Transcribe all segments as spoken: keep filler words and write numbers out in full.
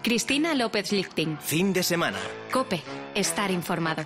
Cristina López Lichting. Fin de semana. COPE. Estar informado.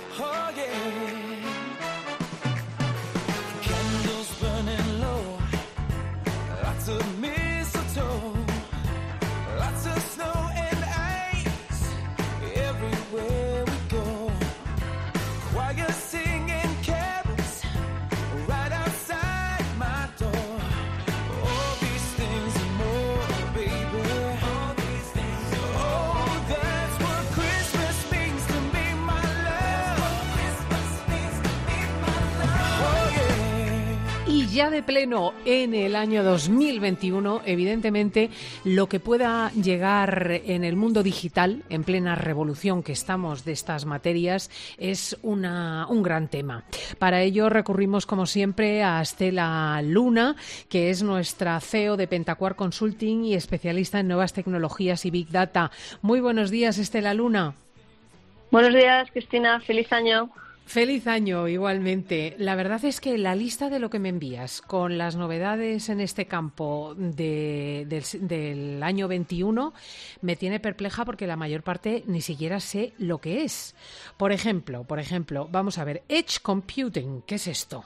Ya de pleno en el año dos mil veintiuno, evidentemente, lo que pueda llegar en el mundo digital, en plena revolución que estamos de estas materias, es una, un gran tema. Para ello recurrimos, como siempre, a Estela Luna, que es nuestra C E O de Pentacuar Consulting y especialista en nuevas tecnologías y Big Data. Muy buenos días, Estela Luna. Buenos días, Cristina. Feliz año. Feliz año, igualmente. La verdad es que la lista de lo que me envías con las novedades en este campo de, del, del año veintiuno me tiene perpleja porque la mayor parte ni siquiera sé lo que es. Por ejemplo, por ejemplo, vamos a ver, Edge Computing, ¿qué es esto?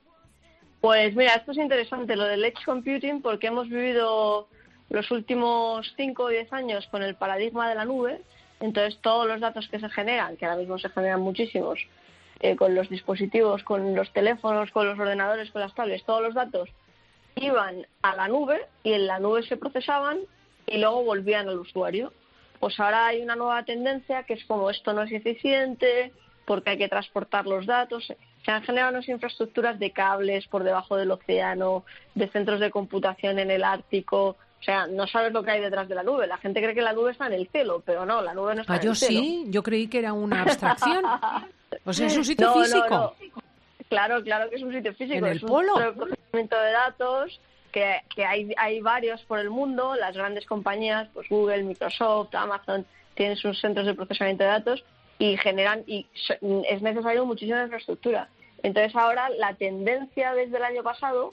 Pues mira, esto es interesante, lo del Edge Computing, porque hemos vivido los últimos cinco o diez años con el paradigma de la nube. Entonces todos los datos que se generan, que ahora mismo se generan muchísimos, Eh, con los dispositivos, con los teléfonos, con los ordenadores, con las tablets, todos los datos iban a la nube y en la nube se procesaban y luego volvían al usuario. Pues ahora hay una nueva tendencia que es como esto no es eficiente porque hay que transportar los datos. Se han generado unas infraestructuras de cables por debajo del océano, de centros de computación en el Ártico. O sea, no sabes lo que hay detrás de la nube. La gente cree que la nube está en el cielo, pero no, la nube no está ah, en yo el cielo. Sí, yo creí que era una abstracción. O sea, es un sitio no, físico. No, no. Claro, claro que es un sitio físico. ¿En el es un polo? centro de procesamiento de datos que, que hay, hay varios por el mundo. Las grandes compañías, pues Google, Microsoft, Amazon, tienen sus centros de procesamiento de datos y generan y es necesario muchísima infraestructura. Entonces ahora la tendencia desde el año pasado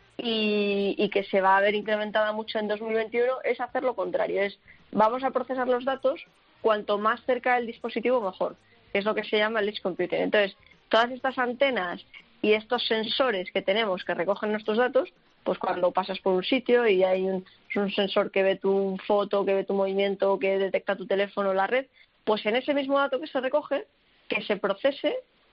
y, y que se va a ver incrementada mucho en dos mil veintiuno es hacer lo contrario. Es vamos a procesar los datos cuanto más cerca del dispositivo mejor, que es lo que se llama el Edge Computing. Entonces, todas estas antenas y estos sensores que tenemos que recogen nuestros datos, pues cuando pasas por un sitio y hay un, un sensor que ve tu foto, que ve tu movimiento, que detecta tu teléfono, la red, pues en ese mismo dato que se recoge, que se procese,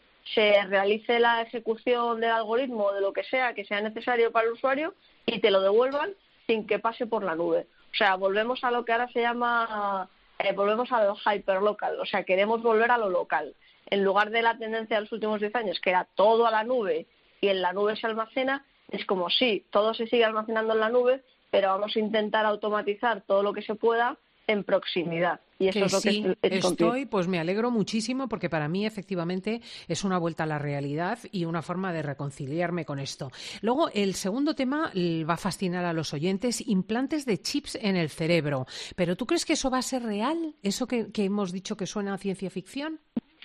se realice la ejecución del algoritmo o de lo que sea que sea necesario para el usuario y te lo devuelvan sin que pase por la nube. O sea, volvemos a lo que ahora se llama... Eh, volvemos a lo hyperlocal, o sea, queremos volver a lo local. En lugar de la tendencia de los últimos diez años, que era todo a la nube y en la nube se almacena, es como sí, todo se sigue almacenando en la nube, pero vamos a intentar automatizar todo lo que se pueda en proximidad. Y eso que es lo sí, que es, es estoy, computing. Pues me alegro muchísimo porque para mí efectivamente es una vuelta a la realidad y una forma de reconciliarme con esto. Luego, el segundo tema va a fascinar a los oyentes, implantes de chips en el cerebro. ¿Pero tú crees que eso va a ser real? ¿Eso que, que hemos dicho que suena a ciencia ficción?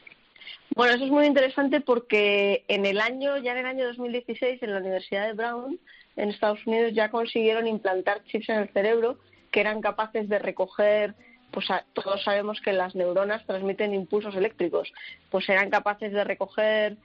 Bueno, eso es muy interesante porque en el año, ya en el año dos mil dieciséis, en la Universidad de Brown, en Estados Unidos, ya consiguieron implantar chips en el cerebro que eran capaces de recoger, pues a, todos sabemos que las neuronas transmiten impulsos eléctricos, pues eran capaces de recoger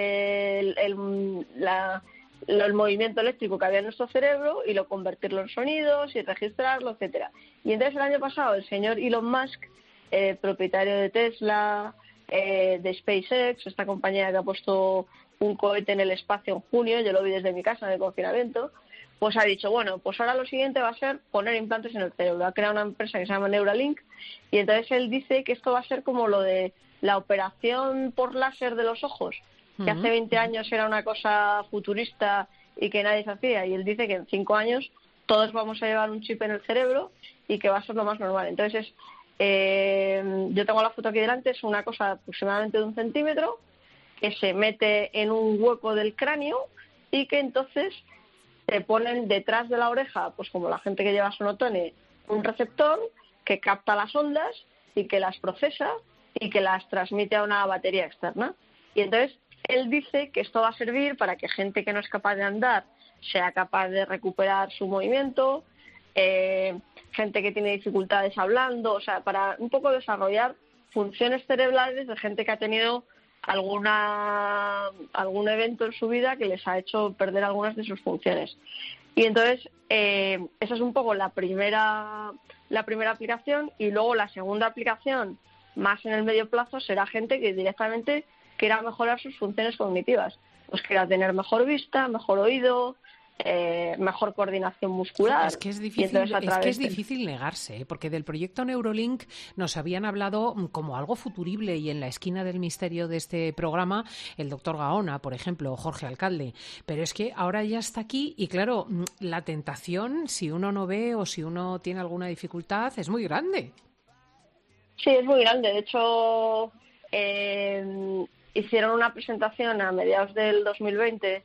el, el, la, el movimiento eléctrico que había en nuestro cerebro y lo convertirlo en sonidos y registrarlo, etcétera. Y entonces el año pasado el señor Elon Musk, eh, propietario de Tesla, eh, de SpaceX, esta compañía que ha puesto un cohete en el espacio en junio, yo lo vi desde mi casa en el confinamiento, pues ha dicho, bueno, pues ahora lo siguiente va a ser poner implantes en el cerebro. Ha creado una empresa que se llama Neuralink y entonces él dice que esto va a ser como lo de la operación por láser de los ojos, que hace veinte años era una cosa futurista y que nadie se hacía. Y él dice que en cinco años todos vamos a llevar un chip en el cerebro y que va a ser lo más normal. Entonces, eh, yo tengo la foto aquí delante, es una cosa aproximadamente de un centímetro que se mete en un hueco del cráneo y que entonces te ponen detrás de la oreja, pues como la gente que lleva sonotone, un receptor que capta las ondas y que las procesa y que las transmite a una batería externa. Y entonces él dice que esto va a servir para que gente que no es capaz de andar sea capaz de recuperar su movimiento, eh, gente que tiene dificultades hablando, o sea, para un poco desarrollar funciones cerebrales de gente que ha tenido alguna algún evento en su vida que les ha hecho perder algunas de sus funciones. Y entonces eh, esa es un poco la primera la primera aplicación, y luego la segunda aplicación más en el medio plazo será gente que directamente quiera mejorar sus funciones cognitivas, pues quiera tener mejor vista, mejor oído, Eh, mejor coordinación muscular. Es que es difícil, es que es difícil negarse, ¿eh? Porque del proyecto Neurolink nos habían hablado como algo futurible, y en la esquina del misterio de este programa el doctor Gaona, por ejemplo, o Jorge Alcalde, pero es que ahora ya está aquí y claro, la tentación, si uno no ve o si uno tiene alguna dificultad, es muy grande. Sí, es muy grande. De hecho, eh, hicieron una presentación a mediados del dos mil veinte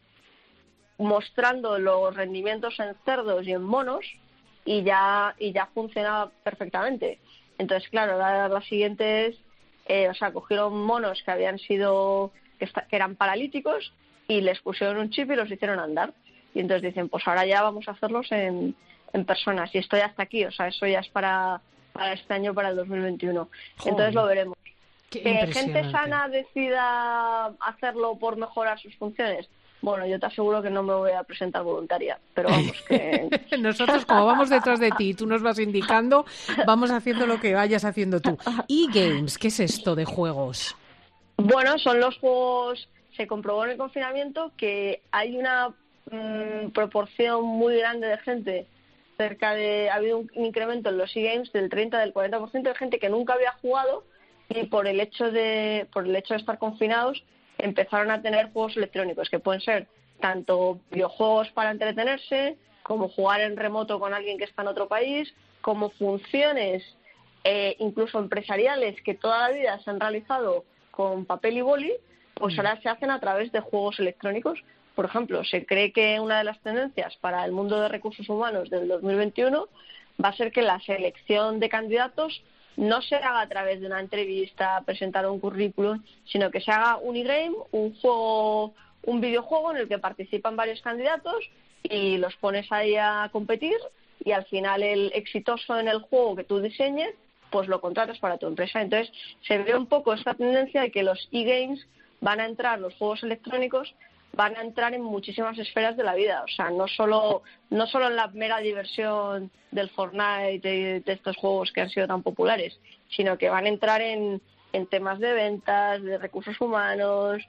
mostrando los rendimientos en cerdos y en monos, y ya y ya funcionaba perfectamente. Entonces, claro, la, la siguiente es, eh, o sea, cogieron monos que habían sido, que, está, que eran paralíticos, y les pusieron un chip y los hicieron andar. Y entonces dicen, pues ahora ya vamos a hacerlos en, en personas, y esto ya está aquí, o sea, eso ya es para, para este año, para el dos mil veintiuno. Joder. Entonces lo veremos. Que gente sana decida hacerlo por mejorar sus funciones, bueno, yo te aseguro que no me voy a presentar voluntaria, pero vamos que... Nosotros, como vamos detrás de ti y tú nos vas indicando, vamos haciendo lo que vayas haciendo tú. E-Games, ¿qué es esto de juegos? Bueno, son los juegos... Se comprobó en el confinamiento que hay una mmm, proporción muy grande de gente, cerca de... Ha habido un incremento en los E-Games del treinta, del cuarenta por ciento de gente que nunca había jugado, y por el hecho de, por el hecho de estar confinados, empezaron a tener juegos electrónicos que pueden ser tanto videojuegos para entretenerse, como jugar en remoto con alguien que está en otro país, como funciones eh, incluso empresariales que toda la vida se han realizado con papel y boli, pues ahora se hacen a través de juegos electrónicos. Por ejemplo, se cree que una de las tendencias para el mundo de recursos humanos del dos mil veintiuno va a ser que la selección de candidatos no se haga a través de una entrevista, presentar un currículum, sino que se haga un e-game, un juego, un videojuego en el que participan varios candidatos y los pones ahí a competir, y al final el exitoso en el juego que tú diseñes, pues lo contratas para tu empresa. Entonces se ve un poco esta tendencia de que los e-games van a entrar, los juegos electrónicos van a entrar en muchísimas esferas de la vida, o sea, no solo no solo en la mera diversión del Fortnite, de, de estos juegos que han sido tan populares, sino que van a entrar en, en temas de ventas, de recursos humanos,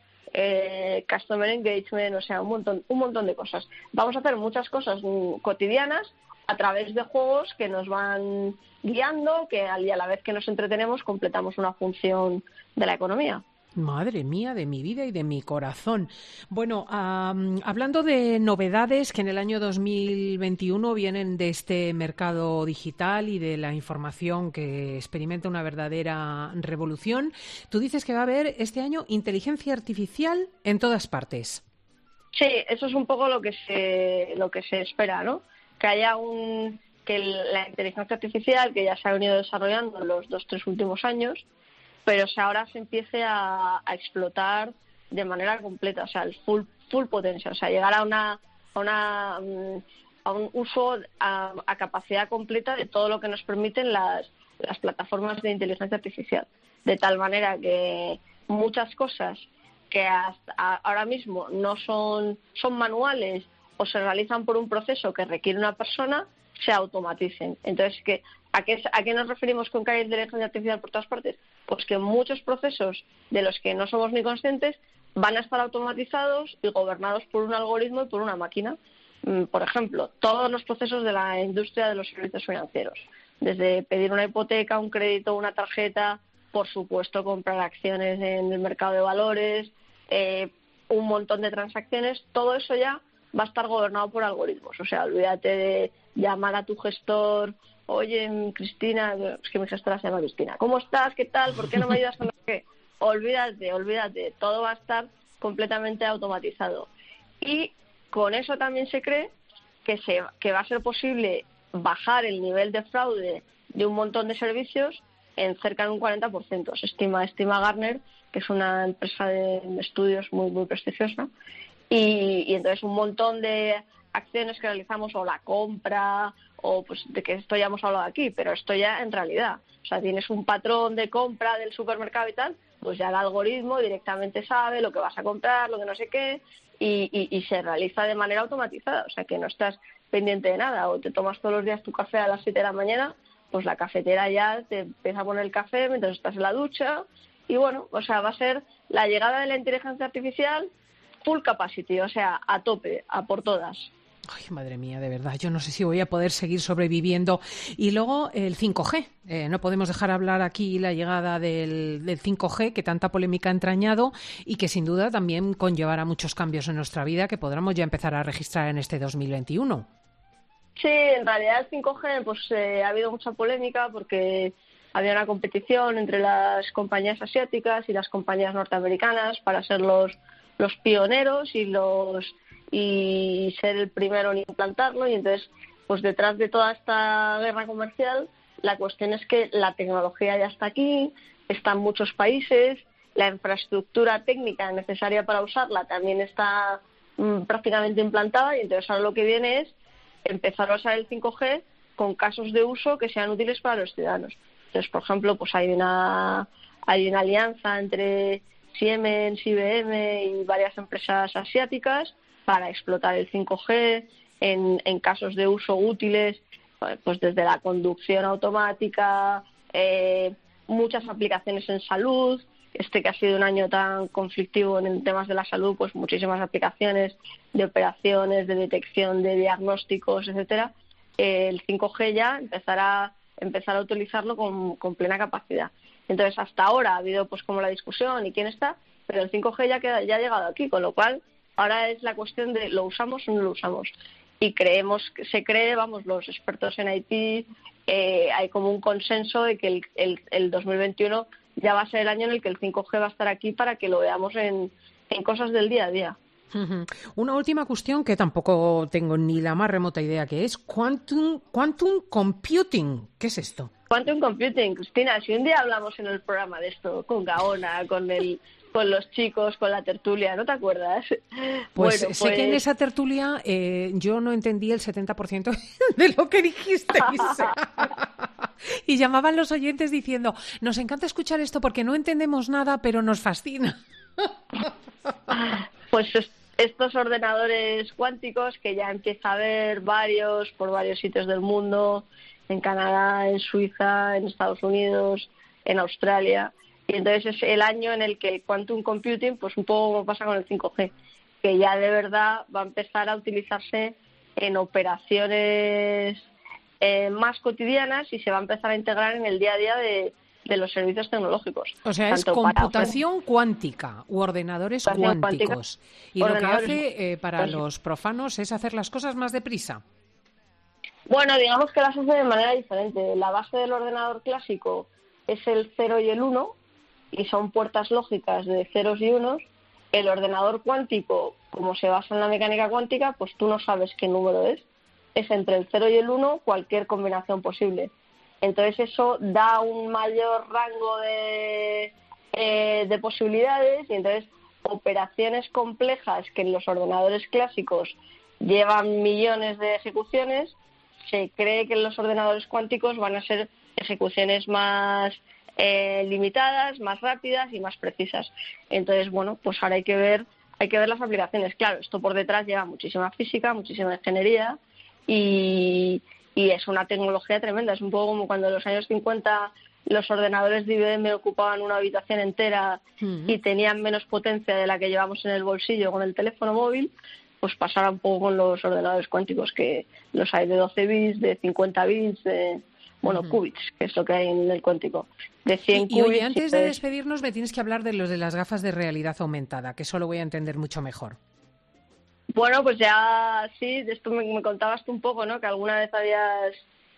eh, customer engagement, o sea, un montón un montón de cosas. Vamos a hacer muchas cosas cotidianas a través de juegos que nos van guiando, que y a la vez que nos entretenemos completamos una función de la economía. Madre mía, de mi vida y de mi corazón. Bueno, um, hablando de novedades que en el año dos mil veintiuno vienen de este mercado digital y de la información que experimenta una verdadera revolución, tú dices que va a haber este año inteligencia artificial en todas partes. Sí, eso es un poco lo que se lo que se espera, ¿no? Que haya un que la inteligencia artificial, que ya se ha venido desarrollando en los dos tres últimos años, pero si ahora se empiece a, a explotar de manera completa, o sea, el full full potencia, o sea, llegar a una a una a un uso a, a capacidad completa de todo lo que nos permiten las las plataformas de inteligencia artificial, de tal manera que muchas cosas que hasta ahora mismo no son son manuales o se realizan por un proceso que requiere una persona, se automaticen. Entonces, ¿qué, a, qué, ¿a qué nos referimos con que hay inteligencia artificial por todas partes? Pues que muchos procesos de los que no somos ni conscientes van a estar automatizados y gobernados por un algoritmo y por una máquina. Por ejemplo, todos los procesos de la industria de los servicios financieros, desde pedir una hipoteca, un crédito, una tarjeta, por supuesto comprar acciones en el mercado de valores, eh, un montón de transacciones, todo eso ya va a estar gobernado por algoritmos. O sea, olvídate de llamar a tu gestor, oye, Cristina, es que mi gestora se llama Cristina, ¿cómo estás? ¿Qué tal? ¿Por qué no me ayudas con lo que? Olvídate, olvídate, todo va a estar completamente automatizado. Y con eso también se cree que, se, que va a ser posible bajar el nivel de fraude de un montón de servicios en cerca de un cuarenta por ciento. Se estima, estima Gartner, que es una empresa de estudios muy, muy prestigiosa, y, y entonces un montón de acciones que realizamos o la compra o pues de que esto ya hemos hablado aquí, pero esto ya en realidad, o sea, tienes un patrón de compra del supermercado y tal, pues ya el algoritmo directamente sabe lo que vas a comprar, lo que no sé qué, y, y, y se realiza de manera automatizada, o sea, que no estás pendiente de nada, o te tomas todos los días tu café a las siete de la mañana, pues la cafetera ya te empieza a poner el café mientras estás en la ducha, y bueno, o sea, va a ser la llegada de la inteligencia artificial full capacity, o sea, a tope, a por todas. Ay, madre mía, de verdad, yo no sé si voy a poder seguir sobreviviendo. Y luego el cinco G. Eh, no podemos dejar hablar aquí la llegada del, del cinco G, que tanta polémica ha entrañado y que sin duda también conllevará muchos cambios en nuestra vida que podremos ya empezar a registrar en este dos mil veintiuno. Sí, en realidad el cinco G pues eh, ha habido mucha polémica porque había una competición entre las compañías asiáticas y las compañías norteamericanas para ser los, los pioneros y los y ser el primero en implantarlo, y entonces pues detrás de toda esta guerra comercial la cuestión es que la tecnología ya está aquí, está en muchos países, la infraestructura técnica necesaria para usarla también está mmm, prácticamente implantada, y entonces ahora lo que viene es empezar a usar el cinco G con casos de uso que sean útiles para los ciudadanos. Entonces, por ejemplo, pues hay una hay una alianza entre Siemens, I B M y varias empresas asiáticas para explotar el cinco G en, en casos de uso útiles, pues desde la conducción automática, eh, muchas aplicaciones en salud, este que ha sido un año tan conflictivo en temas de la salud, pues muchísimas aplicaciones de operaciones, de detección de diagnósticos, etcétera. Eh, el cinco G ya empezará empezar a utilizarlo con, con plena capacidad. Entonces, hasta ahora ha habido pues como la discusión y quién está, pero el cinco G ya, queda, ya ha llegado aquí, con lo cual ahora es la cuestión de lo usamos o no lo usamos. Y creemos, que se cree, vamos, los expertos en I T, eh, hay como un consenso de que el, el, el dos mil veintiuno ya va a ser el año en el que el cinco G va a estar aquí para que lo veamos en, en cosas del día a día. Uh-huh. Una última cuestión que tampoco tengo ni la más remota idea que es quantum, quantum computing. ¿Qué es esto? Quantum computing, Cristina, si un día hablamos en el programa de esto, con Gaona, con el... con los chicos, con la tertulia, ¿no te acuerdas? Pues bueno, sé pues... que en esa tertulia eh, yo no entendí el setenta por ciento de lo que dijisteis. Y llamaban los oyentes diciendo, nos encanta escuchar esto porque no entendemos nada, pero nos fascina. Pues estos ordenadores cuánticos que ya empieza a haber varios por varios sitios del mundo, en Canadá, en Suiza, en Estados Unidos, en Australia... Y entonces es el año en el que el quantum computing, pues un poco como pasa con el cinco G, que ya de verdad va a empezar a utilizarse en operaciones eh, más cotidianas y se va a empezar a integrar en el día a día de, de los servicios tecnológicos. O sea, es computación para... cuántica u ordenadores cuánticos. Cuántica, y ordenadores... lo que hace eh, para pues... los profanos es hacer las cosas más deprisa. Bueno, digamos que las hace de manera diferente. La base del ordenador clásico es el cero y el uno, y son puertas lógicas de ceros y unos. El ordenador cuántico, como se basa en la mecánica cuántica, pues tú no sabes qué número es. Es entre el cero y el uno cualquier combinación posible. Entonces eso da un mayor rango de, eh, de posibilidades, y entonces operaciones complejas que en los ordenadores clásicos llevan millones de ejecuciones, se cree que en los ordenadores cuánticos van a ser ejecuciones más eh, limitadas, más rápidas y más precisas. Entonces, bueno, pues ahora hay que ver hay que ver las aplicaciones. Claro, esto por detrás lleva muchísima física, muchísima ingeniería y, y es una tecnología tremenda. Es un poco como cuando en los años cincuenta los ordenadores de I B M ocupaban una habitación entera uh-huh. y tenían menos potencia de la que llevamos en el bolsillo con el teléfono móvil. Pues pasará un poco con los ordenadores cuánticos, que los hay de doce bits, de cincuenta bits, de... Bueno, uh-huh. qubits, que es lo que hay en el cuántico. De cien y, y qubits. Oye, antes de despedirnos me tienes que hablar de los de las gafas de realidad aumentada, que eso lo voy a entender mucho mejor. Bueno, pues ya sí, de esto me, me contabas tú un poco, ¿no? Que alguna vez habías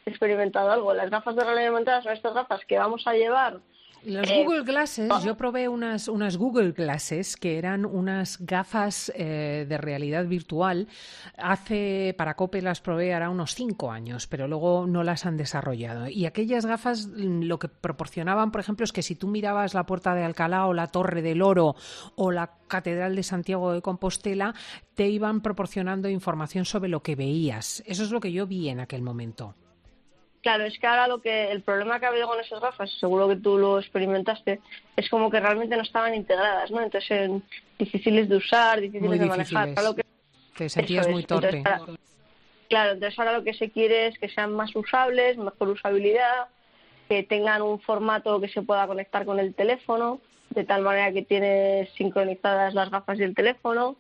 experimentado algo. Las gafas de realidad aumentada son estas gafas que vamos a llevar. Los eh, Google Glasses, yo probé unas, unas Google Glasses que eran unas gafas eh, de realidad virtual. Hace, para COPE las probé hará unos cinco años, pero luego no las han desarrollado. Y aquellas gafas lo que proporcionaban, por ejemplo, es que si tú mirabas la Puerta de Alcalá o la Torre del Oro o la Catedral de Santiago de Compostela, te iban proporcionando información sobre lo que veías. Eso es lo que yo vi en aquel momento. Claro, es que ahora lo que el problema que ha habido con esas gafas, seguro que tú lo experimentaste, es como que realmente no estaban integradas, ¿no? Entonces, en, difíciles de usar, difíciles muy de difíciles. manejar. Lo que, Te sentías muy torpe. Entonces, ahora, claro, entonces ahora lo que se quiere es que sean más usables, mejor usabilidad, que tengan un formato que se pueda conectar con el teléfono, de tal manera que tienes sincronizadas las gafas y el teléfono.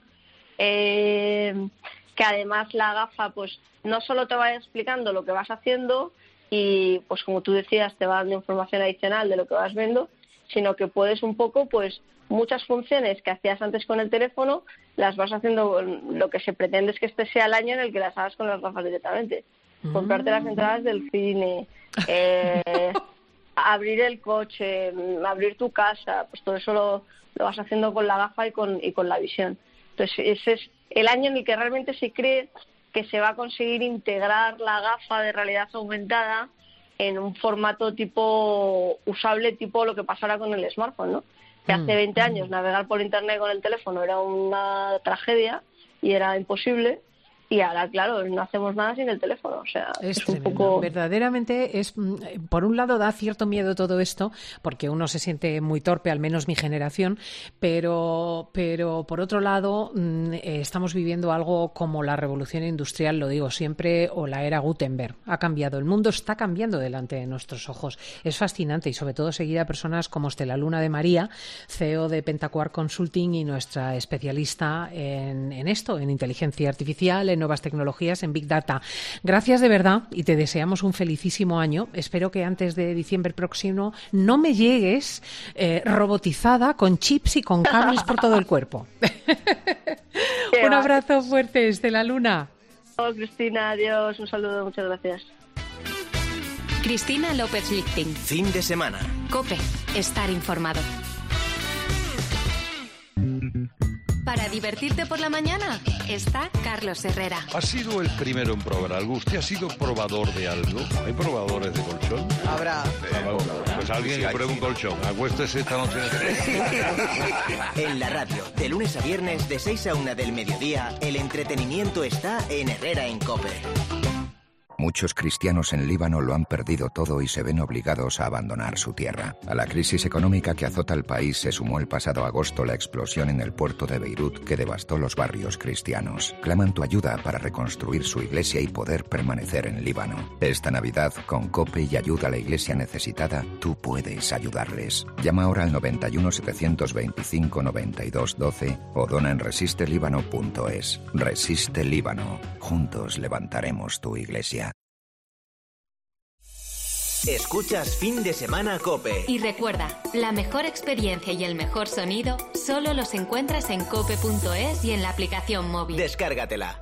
Eh, que además la gafa, pues, no solo te vaya explicando lo que vas haciendo, y pues como tú decías te va dando información adicional de lo que vas viendo, sino que puedes un poco, pues muchas funciones que hacías antes con el teléfono las vas haciendo. Lo que se pretende es que este sea el año en el que las hagas con las gafas directamente. Mm. Comprarte las entradas del cine, eh, abrir el coche, abrir tu casa, pues todo eso lo, lo vas haciendo con la gafa y con, y con la visión. Entonces ese es el año en el que realmente se cree que se va a conseguir integrar la gafa de realidad aumentada en un formato tipo usable, tipo lo que pasara con el smartphone, ¿no? Que hace veinte años navegar por internet con el teléfono era una tragedia y era imposible. Y ahora, claro, no hacemos nada sin el teléfono. O sea, es, es un tremendo. poco... Verdaderamente es, por un lado da cierto miedo todo esto, porque uno se siente muy torpe, al menos mi generación, pero, pero por otro lado eh, estamos viviendo algo como la revolución industrial, lo digo siempre, o la era Gutenberg. Ha cambiado, el mundo está cambiando delante de nuestros ojos. Es fascinante y sobre todo seguir a personas como Estela Luna de María, C E O de Pentacuar Consulting y nuestra especialista en, en esto, en inteligencia artificial, en nuevas tecnologías, en Big Data. Gracias de verdad y te deseamos un felicísimo año. Espero que antes de diciembre próximo no me llegues eh, robotizada con chips y con cables por todo el cuerpo. Un abrazo fuerte, Estela Luna. Oh, Cristina, adiós, un saludo, muchas gracias. Cristina López Lichting. Fin de semana. COPE. Estar informado. Para divertirte por la mañana está Carlos Herrera. ¿Ha sido el primero en probar algo? ¿Usted ha sido probador de algo? ¿Hay probadores de colchón? Habrá. Eh, pues alguien que pruebe un colchón. Acuéstese esta noche. En la radio, de lunes a viernes, de seis a una del mediodía, el entretenimiento está en Herrera en COPE. Muchos cristianos en Líbano lo han perdido todo y se ven obligados a abandonar su tierra. A la crisis económica que azota el país se sumó el pasado agosto la explosión en el puerto de Beirut que devastó los barrios cristianos. Claman tu ayuda para reconstruir su iglesia y poder permanecer en Líbano. Esta Navidad, con COPE y ayuda a la iglesia necesitada, tú puedes ayudarles. Llama ahora al noventa y uno, setecientos veinticinco, noventa y dos, doce o dona en resiste líbano punto es. Resiste Líbano. Juntos levantaremos tu iglesia. Escuchas Fin de Semana COPE. Y recuerda, la mejor experiencia y el mejor sonido solo los encuentras en cope punto es y en la aplicación móvil. Descárgatela.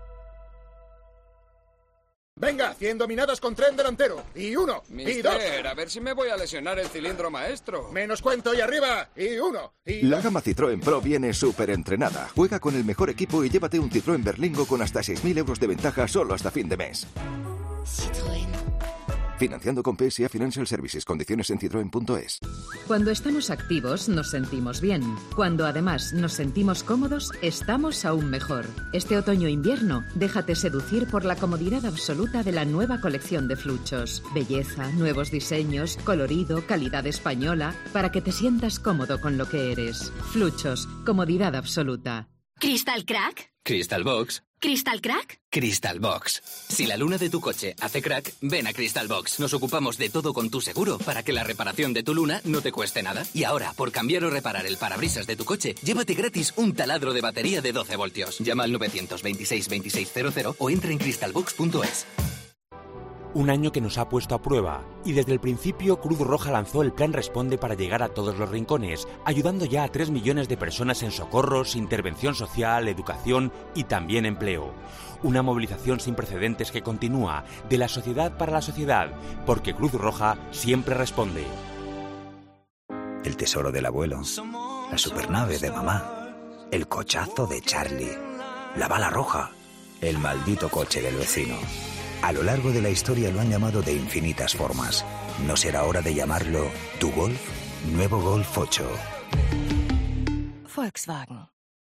Venga, cien dominadas con tren delantero. Y uno, Mister, y dos. A ver si me voy a lesionar el cilindro maestro. Menos cuento y arriba. Y uno, y La gama Citroën Pro viene súper entrenada. Juega con el mejor equipo y llévate un Citroën Berlingo con hasta seis mil euros de ventaja solo hasta fin de mes. Citroën. Financiando con P S A Financial Services. Condiciones en citroen punto es. Cuando estamos activos nos sentimos bien. Cuando además nos sentimos cómodos, estamos aún mejor. Este otoño-invierno, déjate seducir por la comodidad absoluta de la nueva colección de Fluchos. Belleza, nuevos diseños, colorido, calidad española, para que te sientas cómodo con lo que eres. Fluchos, comodidad absoluta. ¿Crystal Crack? Crystal Box. ¿Crystal Crack? Crystal Box. Si la luna de tu coche hace crack, ven a Crystal Box. Nos ocupamos de todo con tu seguro para que la reparación de tu luna no te cueste nada. Y ahora, por cambiar o reparar el parabrisas de tu coche, llévate gratis un taladro de batería de doce voltios. Llama al novecientos veintiséis veintiséis cero cero o entra en crystal box punto es. Un año que nos ha puesto a prueba, y desde el principio Cruz Roja lanzó el Plan Responde para llegar a todos los rincones, ayudando ya a tres millones de personas en socorros, intervención social, educación y también empleo. Una movilización sin precedentes que continúa, de la sociedad para la sociedad, porque Cruz Roja siempre responde. El tesoro del abuelo, la supernave de mamá, el cochazo de Charlie, la bala roja, el maldito coche del vecino. A lo largo de la historia lo han llamado de infinitas formas. ¿No será hora de llamarlo tu Golf? Nuevo Golf ocho. Volkswagen.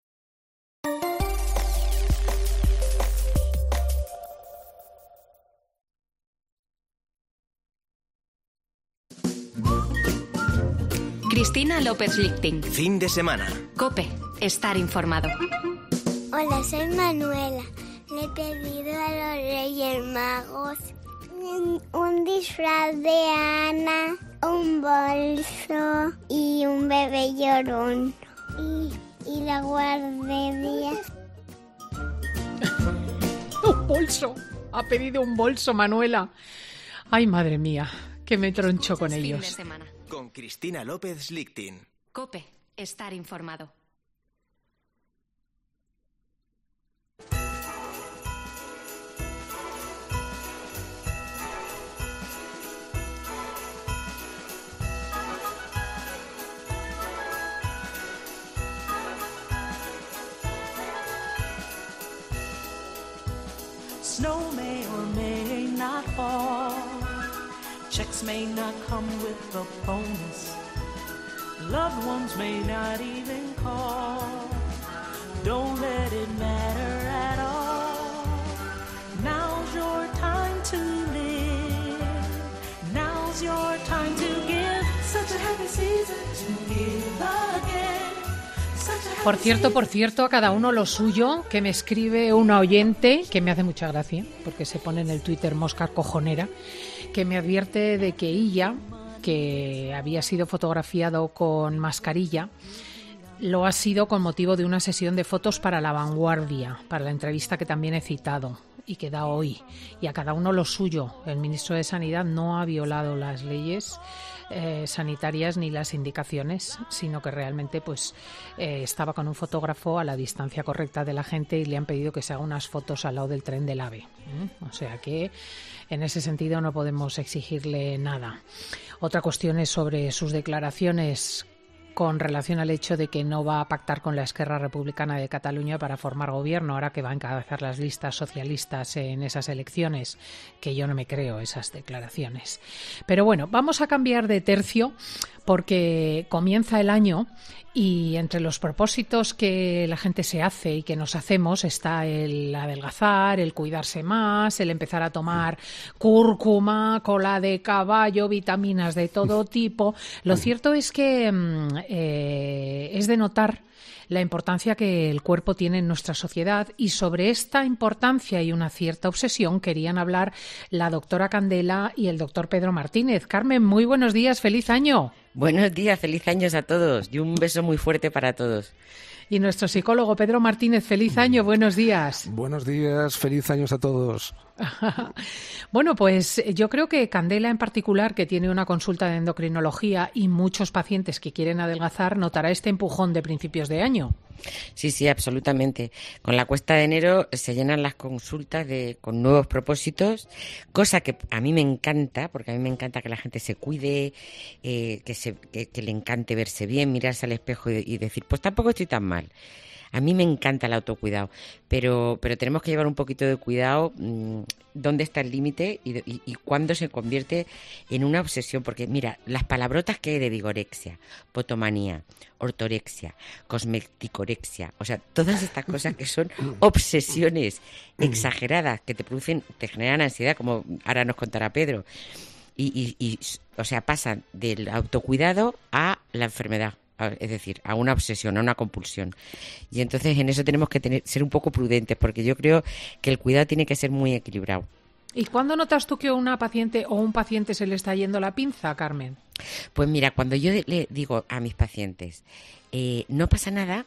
Cristina López Lichting. Fin de semana. COPE. Estar informado. Hola, soy Manuela. Le he pedido a los Reyes Magos un disfraz de Ana, un bolso y un bebé llorón. Y, y la guardería. Un bolso. Ha pedido un bolso, Manuela. Ay, madre mía, que me troncho con ellos. Fin de semana. Con Cristina López Lichting. COPE. Estar informado. Snow may or may not fall. Checks may not come with a bonus. Loved ones may not even call. Don't let it matter at all. Now's your time to live. Now's your time to give. Such a happy season to give again. Por cierto, por cierto, a cada uno lo suyo, que me escribe una oyente, que me hace mucha gracia, porque se pone en el Twitter mosca cojonera, que me advierte de que ella, que había sido fotografiado con mascarilla, lo ha sido con motivo de una sesión de fotos para La Vanguardia, para la entrevista que también he citado y que da hoy. Y a cada uno lo suyo. El ministro de Sanidad no ha violado las leyes eh, sanitarias ni las indicaciones, sino que realmente pues eh, estaba con un fotógrafo a la distancia correcta de la gente y le han pedido que se haga unas fotos al lado del tren del AVE. ¿eh? O sea que en ese sentido no podemos exigirle nada. Otra cuestión es sobre sus declaraciones con relación al hecho de que no va a pactar con la Esquerra Republicana de Cataluña para formar gobierno, ahora que va a encabezar las listas socialistas en esas elecciones, que yo no me creo esas declaraciones. Pero bueno, vamos a cambiar de tercio porque comienza el año y entre los propósitos que la gente se hace y que nos hacemos está el adelgazar, el cuidarse más, el empezar a tomar cúrcuma, cola de caballo, vitaminas de todo tipo. Lo cierto es que eh, es de notar la importancia que el cuerpo tiene en nuestra sociedad y sobre esta importancia y una cierta obsesión querían hablar la doctora Candela y el doctor Pedro Martínez. Carmen, muy buenos días, feliz año. Buenos días, feliz años a todos y un beso muy fuerte para todos. Y nuestro psicólogo Pedro Martínez, feliz año, buenos días. Buenos días, feliz años a todos. Bueno, pues yo creo que Candela en particular, que tiene una consulta de endocrinología y muchos pacientes que quieren adelgazar, notará este empujón de principios de año. Sí, sí, absolutamente. Con la cuesta de enero se llenan las consultas de con nuevos propósitos, cosa que a mí me encanta, porque a mí me encanta que la gente se cuide, eh, que, se, que, que le encante verse bien, mirarse al espejo y, y decir, pues tampoco estoy tan mal. A mí me encanta el autocuidado, pero pero tenemos que llevar un poquito de cuidado mmm, dónde está el límite y, y, y cuándo se convierte en una obsesión. Porque mira, las palabrotas que hay de vigorexia, potomanía, ortorexia, cosmeticorexia, o sea, todas estas cosas que son obsesiones exageradas que te producen, te generan ansiedad, como ahora nos contará Pedro. Y, y, y o sea, pasan del autocuidado a la enfermedad. Es decir, a una obsesión, a una compulsión. Y entonces en eso tenemos que tener, ser un poco prudentes, porque yo creo que el cuidado tiene que ser muy equilibrado. ¿Y cuándo notas tú que a una paciente o un paciente se le está yendo la pinza, Carmen? Pues mira, cuando yo le digo a mis pacientes, eh, no pasa nada,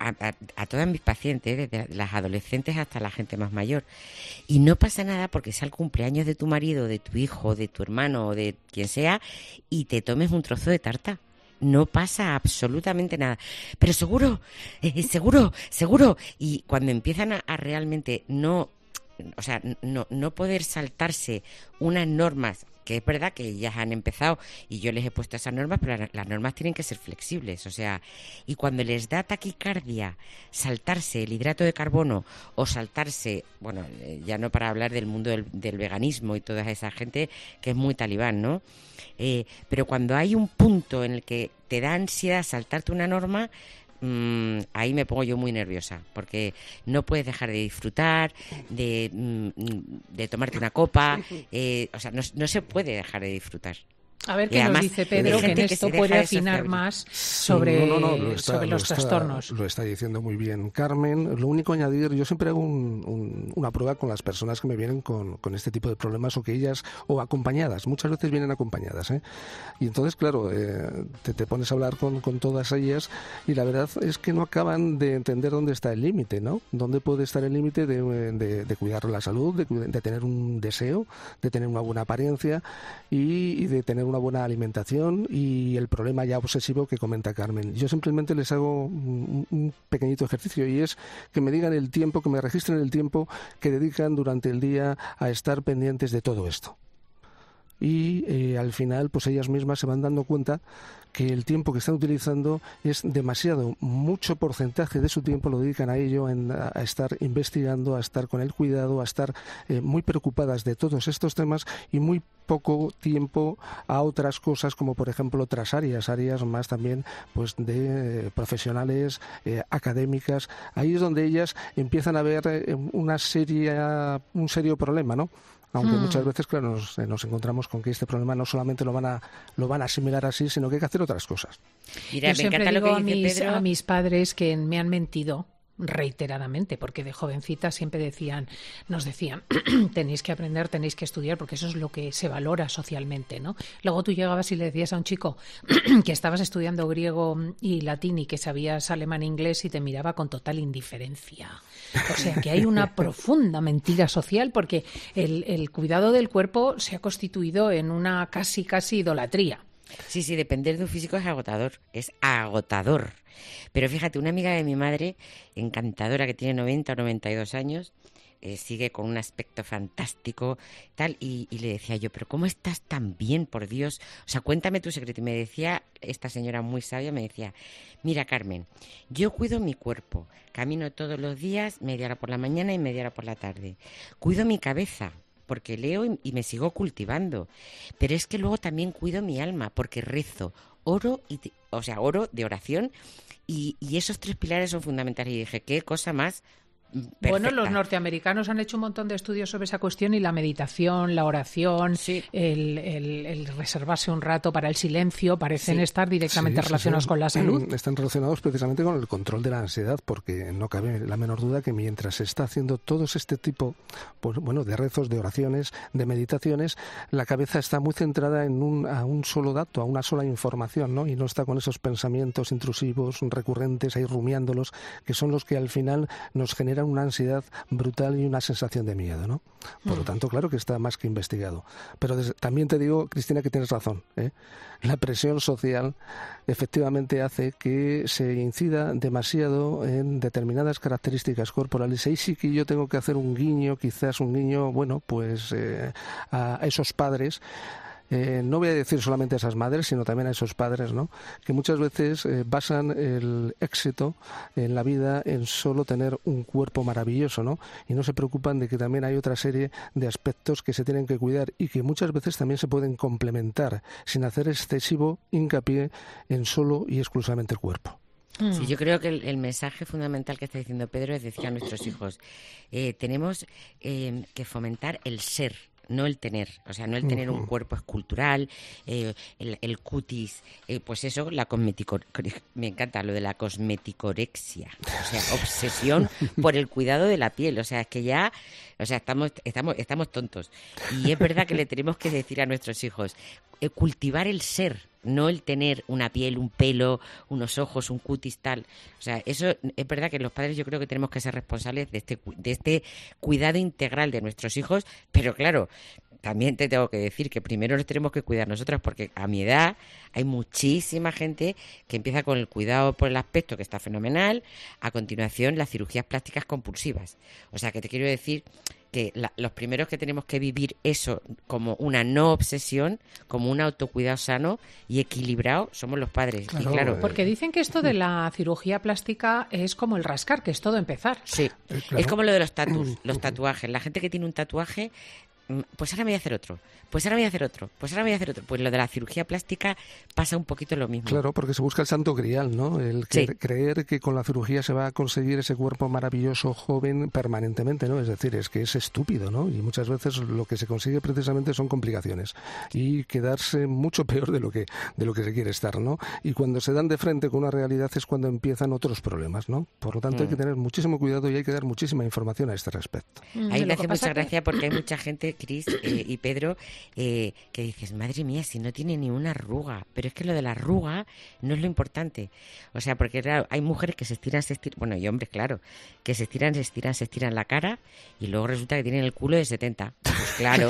a, a, a todas mis pacientes, desde las adolescentes hasta la gente más mayor. Y no pasa nada porque sea el cumpleaños de tu marido, de tu hijo, de tu hermano o de quien sea y te tomes un trozo de tarta. No pasa absolutamente nada. Pero seguro, eh, seguro, seguro. Y cuando empiezan a, a realmente no, o sea, no, no poder saltarse unas normas, que es verdad que ellas han empezado y yo les he puesto esas normas, pero las, las normas tienen que ser flexibles, o sea, y cuando les da taquicardia saltarse el hidrato de carbono o saltarse, bueno, ya no para hablar del mundo del, del veganismo y toda esa gente que es muy talibán, ¿no? Eh, pero cuando hay un punto en el que te da ansiedad saltarte una norma, Mm, ahí me pongo yo muy nerviosa porque no puedes dejar de disfrutar, de, mm, de tomarte una copa, eh, o sea, no, no se puede dejar de disfrutar. A ver qué nos dice Pedro, que en esto que puede afinar más sobre, no, no, no, está, sobre los está, trastornos. Lo está diciendo muy bien Carmen. Lo único a añadir, yo siempre hago un, un, una prueba con las personas que me vienen con, con este tipo de problemas o que ellas, o acompañadas, muchas veces vienen acompañadas, ¿eh? Y entonces, claro, eh, te, te pones a hablar con, con todas ellas y la verdad es que no acaban de entender dónde está el límite, ¿no? Dónde puede estar el límite de, de, de cuidar la salud, de, de tener un deseo, de tener una buena apariencia y, y de tener una buena alimentación y el problema ya obsesivo que comenta Carmen. Yo simplemente les hago un, un pequeñito ejercicio y es que me digan el tiempo, que me registren el tiempo que dedican durante el día a estar pendientes de todo esto. Y eh, al final pues ellas mismas se van dando cuenta que el tiempo que están utilizando es demasiado, mucho porcentaje de su tiempo lo dedican a ello, en, a, a estar investigando, a estar con el cuidado, a estar eh, muy preocupadas de todos estos temas y muy poco tiempo a otras cosas como por ejemplo otras áreas, áreas más también pues de eh, profesionales, eh, académicas. Ahí es donde ellas empiezan a ver eh, una seria, un serio problema, ¿no? Aunque hmm. muchas veces, claro, nos, nos encontramos con que este problema no solamente lo van a lo van a asimilar así, sino que hay que hacer otras cosas. Mira, Yo me siempre encanta digo lo que dice a, mis, Pedro. a mis padres que me han mentido reiteradamente, porque de jovencita siempre decían, nos decían, tenéis que aprender, tenéis que estudiar, porque eso es lo que se valora socialmente, ¿no? Luego tú llegabas y le decías a un chico que estabas estudiando griego y latín y que sabías alemán e inglés y te miraba con total indiferencia. O sea, que hay una profunda mentira social porque el, el cuidado del cuerpo se ha constituido en una casi, casi idolatría. Sí, sí, depender de un físico es agotador, es agotador. Pero fíjate, una amiga de mi madre, encantadora, que tiene noventa o noventa y dos años, eh, sigue con un aspecto fantástico, tal, y, y le decía yo, pero ¿cómo estás tan bien, por Dios? O sea, cuéntame tu secreto. Y me decía, esta señora muy sabia, me decía, mira, Carmen, yo cuido mi cuerpo, camino todos los días, media hora por la mañana y media hora por la tarde. Cuido mi cabeza, porque leo y, y me sigo cultivando. Pero es que luego también cuido mi alma, porque rezo, oro, y te, o sea, oro de oración, y, y esos tres pilares son fundamentales. Y dije, ¿qué cosa más perfecta? Bueno, los norteamericanos han hecho un montón de estudios sobre esa cuestión y la meditación, la oración, sí. el, el, el reservarse un rato para el silencio, parecen sí. estar directamente sí, relacionados sí, sí. con la salud. Están relacionados precisamente con el control de la ansiedad, porque no cabe la menor duda que mientras se está haciendo todos este tipo pues, bueno, de rezos, de oraciones, de meditaciones, la cabeza está muy centrada en un, a un solo dato, a una sola información, ¿no? Y no está con esos pensamientos intrusivos, recurrentes, ahí rumiándolos, que son los que al final nos generan una ansiedad brutal y una sensación de miedo, ¿no? Por lo tanto, claro que está más que investigado. Pero des- también te digo, Cristina, que tienes razón, ¿eh? La presión social efectivamente hace que se incida demasiado en determinadas características corporales. Ahí sí que yo tengo que hacer un guiño, quizás un guiño, bueno, pues eh, a esos padres. Eh, no voy a decir solamente a esas madres, sino también a esos padres, ¿no? Que muchas veces eh, basan el éxito en la vida en solo tener un cuerpo maravilloso, ¿no? Y no se preocupan de que también hay otra serie de aspectos que se tienen que cuidar y que muchas veces también se pueden complementar sin hacer excesivo hincapié en solo y exclusivamente el cuerpo. Sí, yo creo que el, el mensaje fundamental que está diciendo Pedro es decir a nuestros hijos, eh, tenemos eh, que fomentar el ser, no el tener, o sea, no el tener un cuerpo escultural, eh, el, el cutis, eh, pues eso, la cosmeticor... me encanta lo de la cosmeticorexia, o sea, obsesión por el cuidado de la piel, o sea, es que ya, O sea, estamos, estamos, estamos tontos. Y es verdad que le tenemos que decir a nuestros hijos, eh, cultivar el ser, no el tener una piel, un pelo, unos ojos, un cutis tal. O sea, eso es verdad que los padres yo creo que tenemos que ser responsables de este, de este cuidado integral de nuestros hijos, pero claro, también te tengo que decir que primero nos tenemos que cuidar nosotros, porque a mi edad hay muchísima gente que empieza con el cuidado por el aspecto, que está fenomenal, a continuación las cirugías plásticas compulsivas. O sea, que te quiero decir que la, los primeros que tenemos que vivir eso como una no obsesión, como un autocuidado sano y equilibrado, somos los padres. Claro, y claro, porque dicen que esto de la cirugía plástica es como el rascar, que es todo empezar. Sí, claro. Es como lo de los tatus, los tatuajes. La gente que tiene un tatuaje, pues ahora me voy a hacer otro, pues ahora me voy a hacer otro, pues ahora me voy a hacer otro. Pues lo de la cirugía plástica pasa un poquito lo mismo. Claro, porque se busca el santo grial, ¿no? El que, sí. creer que con la cirugía se va a conseguir ese cuerpo maravilloso, joven, permanentemente, ¿no? Es decir, es que es estúpido, ¿no? Y muchas veces lo que se consigue precisamente son complicaciones y quedarse mucho peor de lo que de lo que se quiere estar, ¿no? Y cuando se dan de frente con una realidad es cuando empiezan otros problemas, ¿no? Por lo tanto, mm. hay que tener muchísimo cuidado y hay que dar muchísima información a este respecto. Mm, Ahí me hace mucha gracia que... porque hay mucha gente, Cris eh, y Pedro, eh, que dices, madre mía, si no tiene ni una arruga. Pero es que lo de la arruga no es lo importante. O sea, porque claro, hay mujeres que se estiran, se estiran, bueno, y hombres, claro, que se estiran, se estiran, se estiran la cara y luego resulta que tienen el culo de setenta. Pues claro.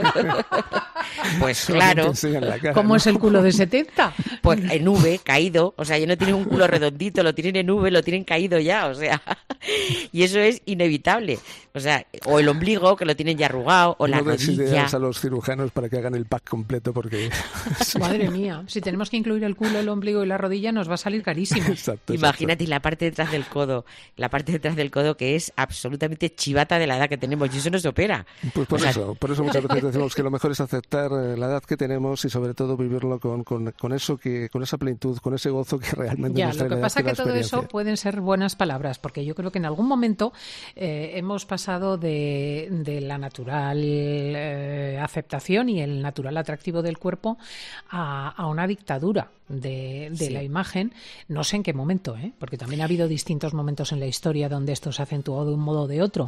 Pues claro. Cara, ¿Cómo ¿no? es el culo de setenta? Pues en V, caído. O sea, ya no tienen un culo redondito, lo tienen en V, lo tienen caído ya. O sea, y eso es inevitable. O sea, o el ombligo, que lo tienen ya arrugado, o no la rodilla. A los cirujanos para que hagan el pack completo, porque... Madre mía, si tenemos que incluir el culo, el ombligo y la rodilla, nos va a salir carísimo. Exacto, Imagínate, exacto. y la parte detrás del codo, la parte detrás del codo que es absolutamente chivata de la edad que tenemos, y eso no se opera. Pues por o sea... eso, por eso muchas veces decimos que lo mejor es aceptar la edad que tenemos y sobre todo vivirlo con, con, con eso que, con esa plenitud, con ese gozo que realmente ya, nos trae lo que la pasa es que todo experiencia. eso pueden ser buenas palabras, porque yo creo que en algún momento eh, hemos pasado de, de la natural eh, aceptación y el natural atractivo del cuerpo a, a una dictadura de, de sí. la imagen. No sé en qué momento, ¿eh? Porque también ha habido distintos momentos en la historia donde esto se ha acentuado de un modo o de otro.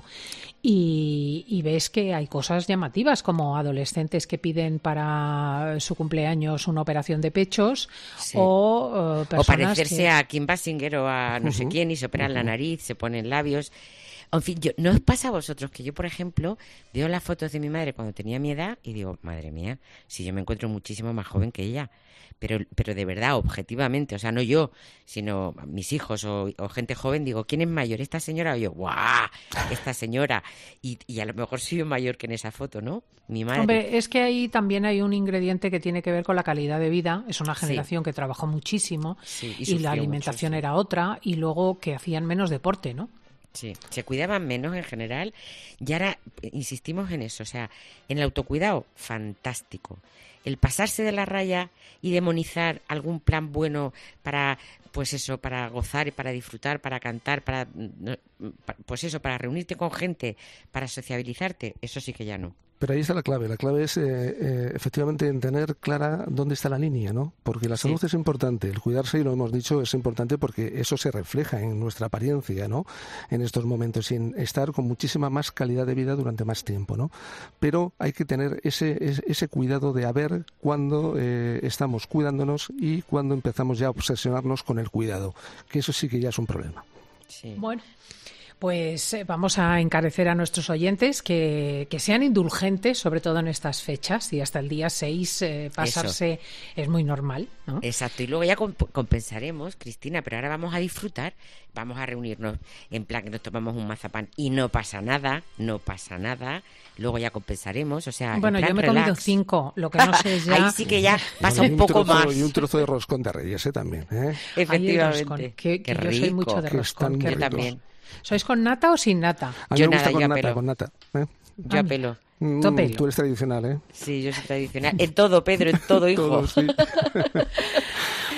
Y, y ves que hay cosas llamativas, como adolescentes que piden para su cumpleaños una operación de pechos, sí. o uh, personas o parecerse que... a Kim Basinger o a no uh-huh. sé quién, y se operan uh-huh. la nariz, se ponen labios. En fin, yo, ¿no os pasa a vosotros que yo, por ejemplo, veo las fotos de mi madre cuando tenía mi edad y digo, madre mía, si yo me encuentro muchísimo más joven que ella? Pero, pero de verdad, objetivamente, o sea, no yo, sino mis hijos o, o gente joven, digo, ¿quién es mayor? ¿Esta señora? O yo, ¡guau! Esta señora. Y, y a lo mejor soy yo mayor que en esa foto, ¿no? Mi madre. Hombre, es que ahí también hay un ingrediente que tiene que ver con la calidad de vida. Es una generación sí. que trabajó muchísimo sí, y, y la alimentación mucho, sí. era otra, y luego que hacían menos deporte, ¿no? Sí, se cuidaban menos en general y ahora insistimos en eso, o sea, en el autocuidado, fantástico. El pasarse de la raya y demonizar algún plan bueno para, pues eso, para gozar y para disfrutar, para cantar, para, pues eso, para reunirte con gente, para sociabilizarte, eso sí que ya no. Pero ahí está la clave. La clave es eh, eh, efectivamente en tener clara dónde está la línea, ¿no? Porque la salud sí. es importante. El cuidarse, y lo hemos dicho, es importante porque eso se refleja en nuestra apariencia, ¿no? En estos momentos y en estar con muchísima más calidad de vida durante más tiempo, ¿no? Pero hay que tener ese, ese cuidado de a ver cuándo eh, estamos cuidándonos y cuándo empezamos ya a obsesionarnos con el cuidado, que eso sí que ya es un problema. Sí. Bueno. Pues eh, vamos a encarecer a nuestros oyentes que, que sean indulgentes, sobre todo en estas fechas, y hasta el día seis eh, pasarse Eso. es muy normal, ¿no? Exacto, y luego ya comp- compensaremos, Cristina, pero ahora vamos a disfrutar, vamos a reunirnos en plan que nos tomamos un mazapán y no pasa nada, no pasa nada, luego ya compensaremos, o sea, bueno, en plan yo me he relax. comido cinco, lo que no sé es ya... Ahí sí que ya pasa bueno, un poco trozo, más. Y un trozo de roscón de Reyes, ¿eh? También, ¿eh? Efectivamente. Que, que Qué rico. Yo soy mucho de roscón. Yo también. ¿Sois con nata o sin nata? A mí yo me nada, gusta con yo nata, apelo. con nata. ¿eh? Yo apelo. Mm, Topelo. Tú eres tradicional, ¿eh? Sí, yo soy tradicional. En todo, Pedro, en todo, hijo. Todo, sí.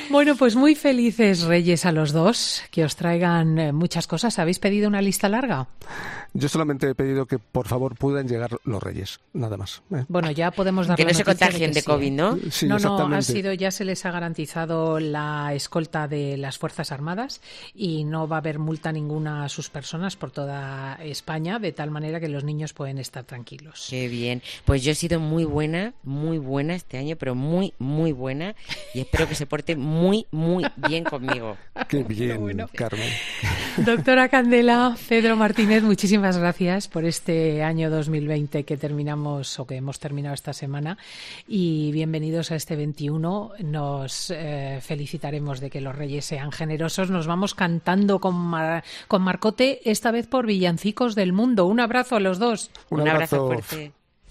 Bueno, pues muy felices Reyes a los dos, que os traigan eh, muchas cosas. ¿Habéis pedido una lista larga? Yo solamente he pedido que por favor puedan llegar los Reyes, nada más. ¿eh? Bueno, ya podemos dar que la no se noticia contagien de, que de COVID, sí. ¿no? Sí, no, no, exactamente. ha sido, ya se les ha garantizado la escolta de las Fuerzas Armadas y no va a haber multa ninguna a sus personas por toda España, de tal manera que los niños pueden estar tranquilos. Qué bien. Pues yo he sido muy buena, muy buena este año, pero muy, muy buena, y espero que se porte muy, muy bien conmigo. Qué bien, bueno. Carmen. Doctora Candela, Pedro Martínez, muchísimas gracias por este año dos mil veinte que terminamos o que hemos terminado esta semana, y bienvenidos a este veintiuno. Nos eh, felicitaremos de que los Reyes sean generosos. Nos vamos cantando con, Mar- con Marcote, esta vez por Villancicos del Mundo. Un abrazo a los dos. Un, Un abrazo, abrazo fuerte.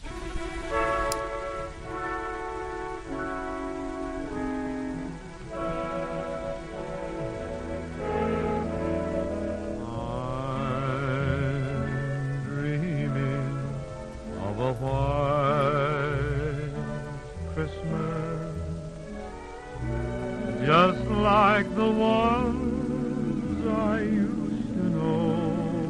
Just like the ones I used to know.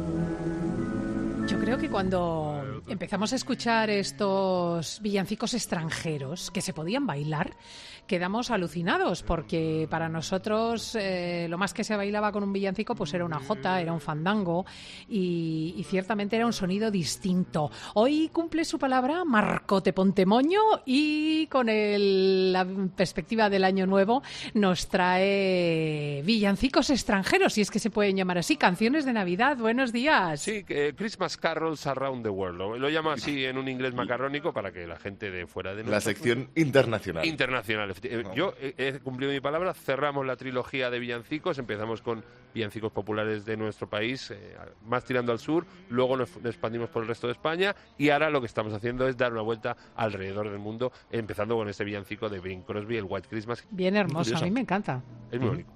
Yo creo que cuando empezamos a escuchar estos villancicos extranjeros que se podían bailar, quedamos alucinados, porque para nosotros eh, lo más que se bailaba con un villancico pues era una jota, era un fandango, y, y ciertamente era un sonido distinto. Hoy cumple su palabra Marcote Pontemoño, y con el, la perspectiva del año nuevo nos trae villancicos extranjeros, si es que se pueden llamar así, canciones de Navidad. Buenos días. Sí, eh, Christmas Carols Around the World. Lo, lo llama así en un inglés macarrónico para que la gente de fuera de La nosotros... sección internacional. Internacional. Yo he, he cumplido mi palabra, cerramos la trilogía de villancicos, empezamos con villancicos populares de nuestro país, eh, más tirando al sur, luego nos, nos expandimos por el resto de España, y ahora lo que estamos haciendo es dar una vuelta alrededor del mundo, empezando con este villancico de Bing Crosby, el White Christmas. Bien hermoso, a mí me encanta. Es muy bonito.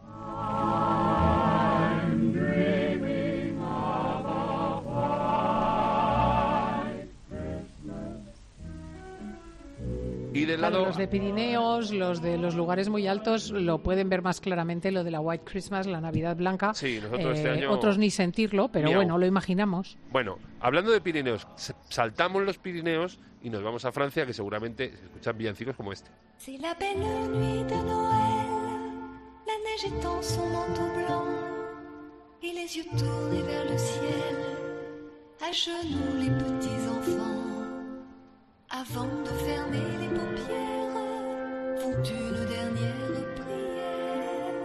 Y del Claro, lado... los de Pirineos, los de los lugares muy altos, lo pueden ver más claramente, lo de la White Christmas, la Navidad Blanca. Sí, nosotros eh, este año... Otros ni sentirlo, pero Miau. bueno, lo imaginamos. Bueno, hablando de Pirineos, saltamos los Pirineos y nos vamos a Francia, que seguramente se escuchan villancicos como este. C'est la belle nuit de Noël, la neige étend son manteau blanc, et les yeux tournés vers le ciel, à genoux les petits enfants, avant de fermer les paupières, font une dernière prière.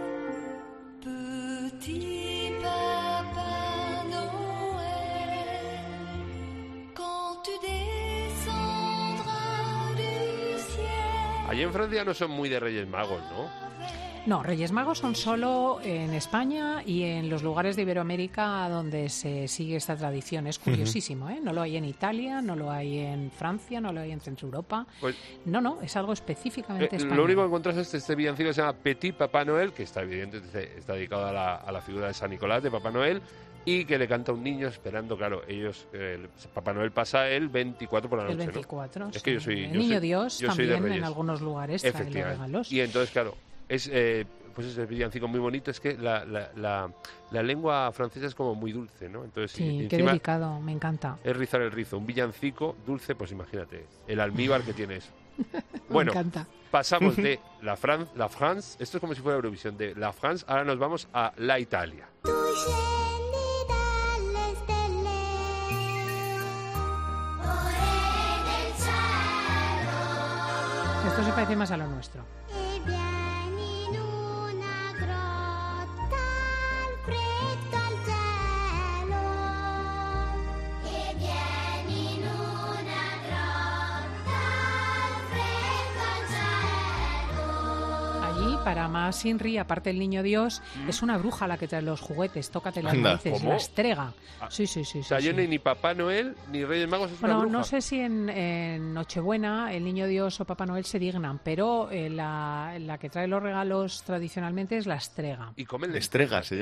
Petit papa Noël, quand tu descendras du ciel. Allí en Francia no son muy de Reyes Magos, ¿no? No, Reyes Magos son solo en España y en los lugares de Iberoamérica donde se sigue esta tradición. Es curiosísimo, ¿eh? No lo hay en Italia, no lo hay en Francia, no lo hay en Centro Europa. Pues, no, no, es algo específicamente eh, español. Lo único que encontrás es este villancico que se llama Petit Papá Noel, que está evidentemente está dedicado a la, a la figura de San Nicolás, de Papá Noel, y que le canta a un niño esperando, claro, ellos, eh, Papá Noel pasa el veinticuatro por la noche, el veinticuatro, ¿no? sí. Es que yo soy... El yo Niño soy, Dios yo también soy de en algunos lugares trae los regalos. Y entonces, claro, es eh, pues ese villancico muy bonito, es que la, la, la, la lengua francesa es como muy dulce, ¿no? Entonces, sí, y qué delicado, me encanta. Es rizar el rizo, un villancico dulce, pues imagínate, el almíbar que tiene eso. Me Bueno, encanta. pasamos de la, Fran la France, esto es como si fuera Eurovisión, de la France, ahora nos vamos a la Italia. Esto se parece más a lo nuestro. Allí, para más Inri, aparte el Niño Dios, mm. es una bruja la que trae los juguetes, tócate las narices, la estrega. Sí, sí, sí. O sea, sí, yo sí. ni Papá Noel ni Reyes Magos es bueno, una bruja. No sé si en, en Nochebuena el Niño Dios o Papá Noel se dignan, pero eh, la, la que trae los regalos tradicionalmente es la estrega. ¿Y comen estrega se llama?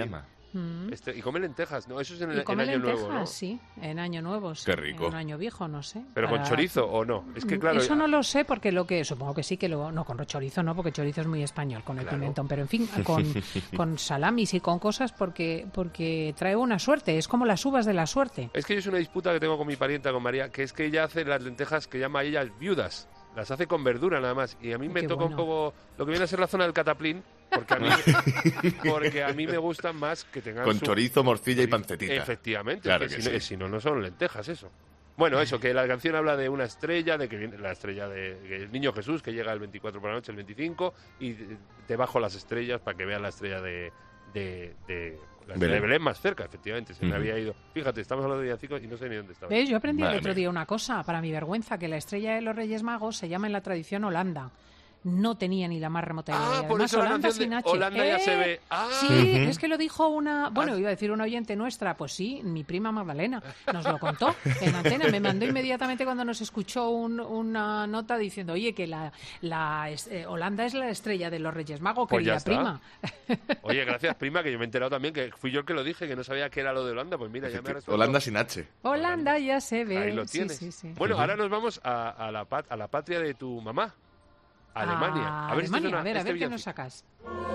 Mm. Este, y come lentejas, ¿no? Eso es en, el, Y come en Año lentejas, Nuevo, ¿no? sí, en Año Nuevo. Sí. Qué rico. En Año Viejo, no sé. ¿Pero para- con chorizo o no? Es que claro... Eso no lo sé porque lo que... Supongo que sí que lo... No, con chorizo no, porque chorizo es muy español, con el Claro. pimentón. Pero en fin, con, con salamis y con cosas porque, porque trae una suerte. Es como las uvas de la suerte. Es que yo es una disputa que tengo con mi parienta, con María, que es que ella hace las lentejas que llama ella viudas. Las hace con verdura nada más. Y a mí me Qué toca bueno. un poco lo que viene a ser la zona del cataplín, porque a mí, porque a mí me gustan más que tengan Con su- chorizo, morcilla y pancetita. Efectivamente, Claro es que que si, no, sí. si no, no son lentejas eso. Bueno, eso, que la canción habla de una estrella, de que viene la estrella de que el niño Jesús, que llega el veinticuatro por la noche, el veinticinco, y debajo las estrellas para que vean la estrella de, de, de, la estrella de Belén. Belén más cerca, efectivamente. Se me Ujú. había ido. Fíjate, estamos hablando de villancicos y no sé ni dónde estaba. ¿Ves? Yo aprendí Madre el otro mía. día una cosa, para mi vergüenza, que la estrella de los Reyes Magos se llama en la tradición Holanda. No tenía ni la más remota idea. Ah, Y por además, eso la Holanda canción sin de H. Holanda ya ¡Eh! se ve. Ah. Sí, Ujú. es que lo dijo una... Bueno, iba a decir una oyente nuestra. Pues sí, mi prima Magdalena nos lo contó en antena. Me mandó inmediatamente cuando nos escuchó un- una nota diciendo, oye, que la, la es- eh, Holanda es la estrella de los Reyes Magos, Pues ya querida está. prima. Oye, gracias, prima, que yo me he enterado también, que fui yo el que lo dije, que no sabía qué era lo de Holanda. Pues mira, ya me ha resuelto. Holanda sin H. Holanda ya se ve. Ahí lo Sí, tienes. sí, sí. Bueno, Ujú. ahora nos vamos a, a la, pat- a la patria de tu mamá, Alemania. A A ver, si Alemania, suena a ver, a este ver qué nos villancico. sacas.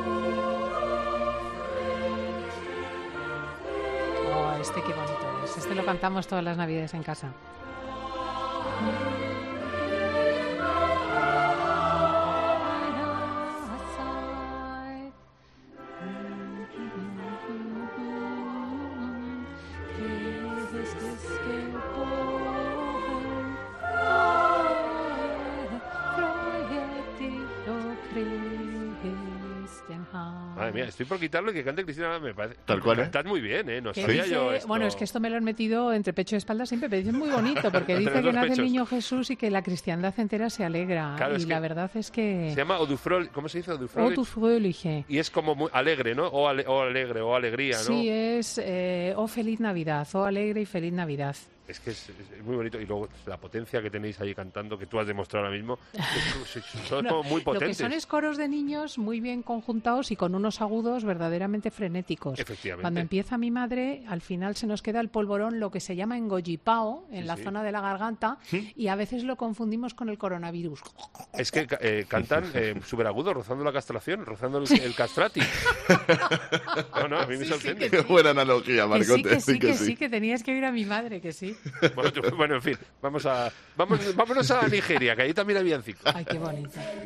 Oh, este qué bonito es. Este lo cantamos todas las navidades en casa. Madre mía, estoy por quitarlo y que cante Cristina, me parece. Tal cual, ¿eh? Cantas muy bien, ¿eh? No Que sabía dice- yo esto. Bueno, es que esto me lo han metido entre pecho y espalda siempre, pero dice muy bonito, porque Entre dice los que dos nace el pechos. niño Jesús y que la cristiandad entera se alegra. Claro, y es la que verdad es que... Se llama Odufrol, ¿cómo se dice? O Odufrol. tu fröhliche. Y es como muy alegre, ¿no? O, ale- o alegre, o alegría, ¿no? Sí, es eh, oh feliz Navidad, oh alegre y feliz Navidad. Es que es, es muy bonito. Y luego la potencia que tenéis ahí cantando, que tú has demostrado ahora mismo, es- es- son No, como muy Lo que potentes. son es coros de niños muy bien conjuntados y con unos agudos verdaderamente frenéticos. Efectivamente. Cuando empieza mi madre, al final se nos queda el polvorón, lo que se llama engollipao, en Sí, la sí. zona de la garganta, ¿Sí? y a veces lo confundimos con el coronavirus. Es que eh, cantan eh, súper agudo, rozando la castración, rozando el, el castrati. No, no, a mí me Sí, sí, sorprende. que Qué buena analogía, Que Marcote. sí, que sí, que sí, que tenías que oír a mi madre, que sí. Bueno, tú- bueno, en fin, vamos a, vamos, vámonos a Nigeria, que ahí también hay villancicos. Ay, qué bonito.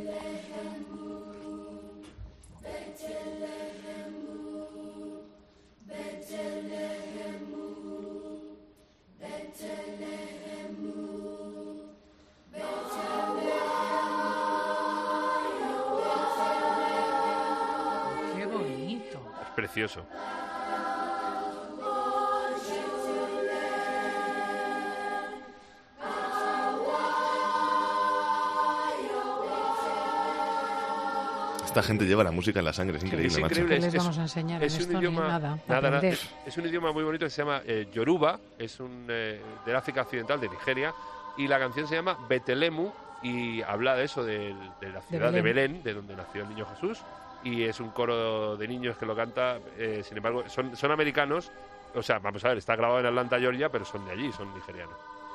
Qué bonito. Es precioso. Esta gente lleva la música en la sangre, es increíble, Es macho. increíble. ¿Qué les es- vamos a enseñar en es un esto? Ni idioma, nada, nada, nada. aprender. Es, es un idioma muy bonito que se llama eh, Yoruba, es un eh, del África Occidental, de Nigeria, y la canción se llama Betelemu y habla de eso, del- de, la ciudad de Belén. Belén, de donde nació el niño Jesús, y es un coro de niños que lo canta, eh, sin embargo, son, son americanos, o sea, vamos a ver, está grabado en Atlanta, Georgia, pero son de allí, son nigerianos.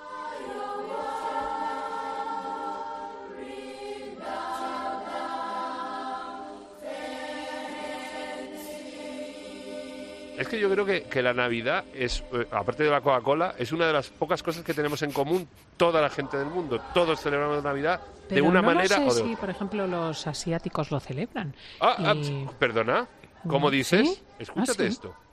Es que yo creo que, que la Navidad es, eh, aparte de la Coca-Cola, es una de las pocas cosas que tenemos en común toda la gente del mundo. Todos celebramos Navidad de Pero una no manera lo o sé de si, otra. por ejemplo, los asiáticos lo celebran. Ah, ah, Y- ps, perdona, ¿cómo ¿Sí? dices? Escúchate Ah, sí. esto.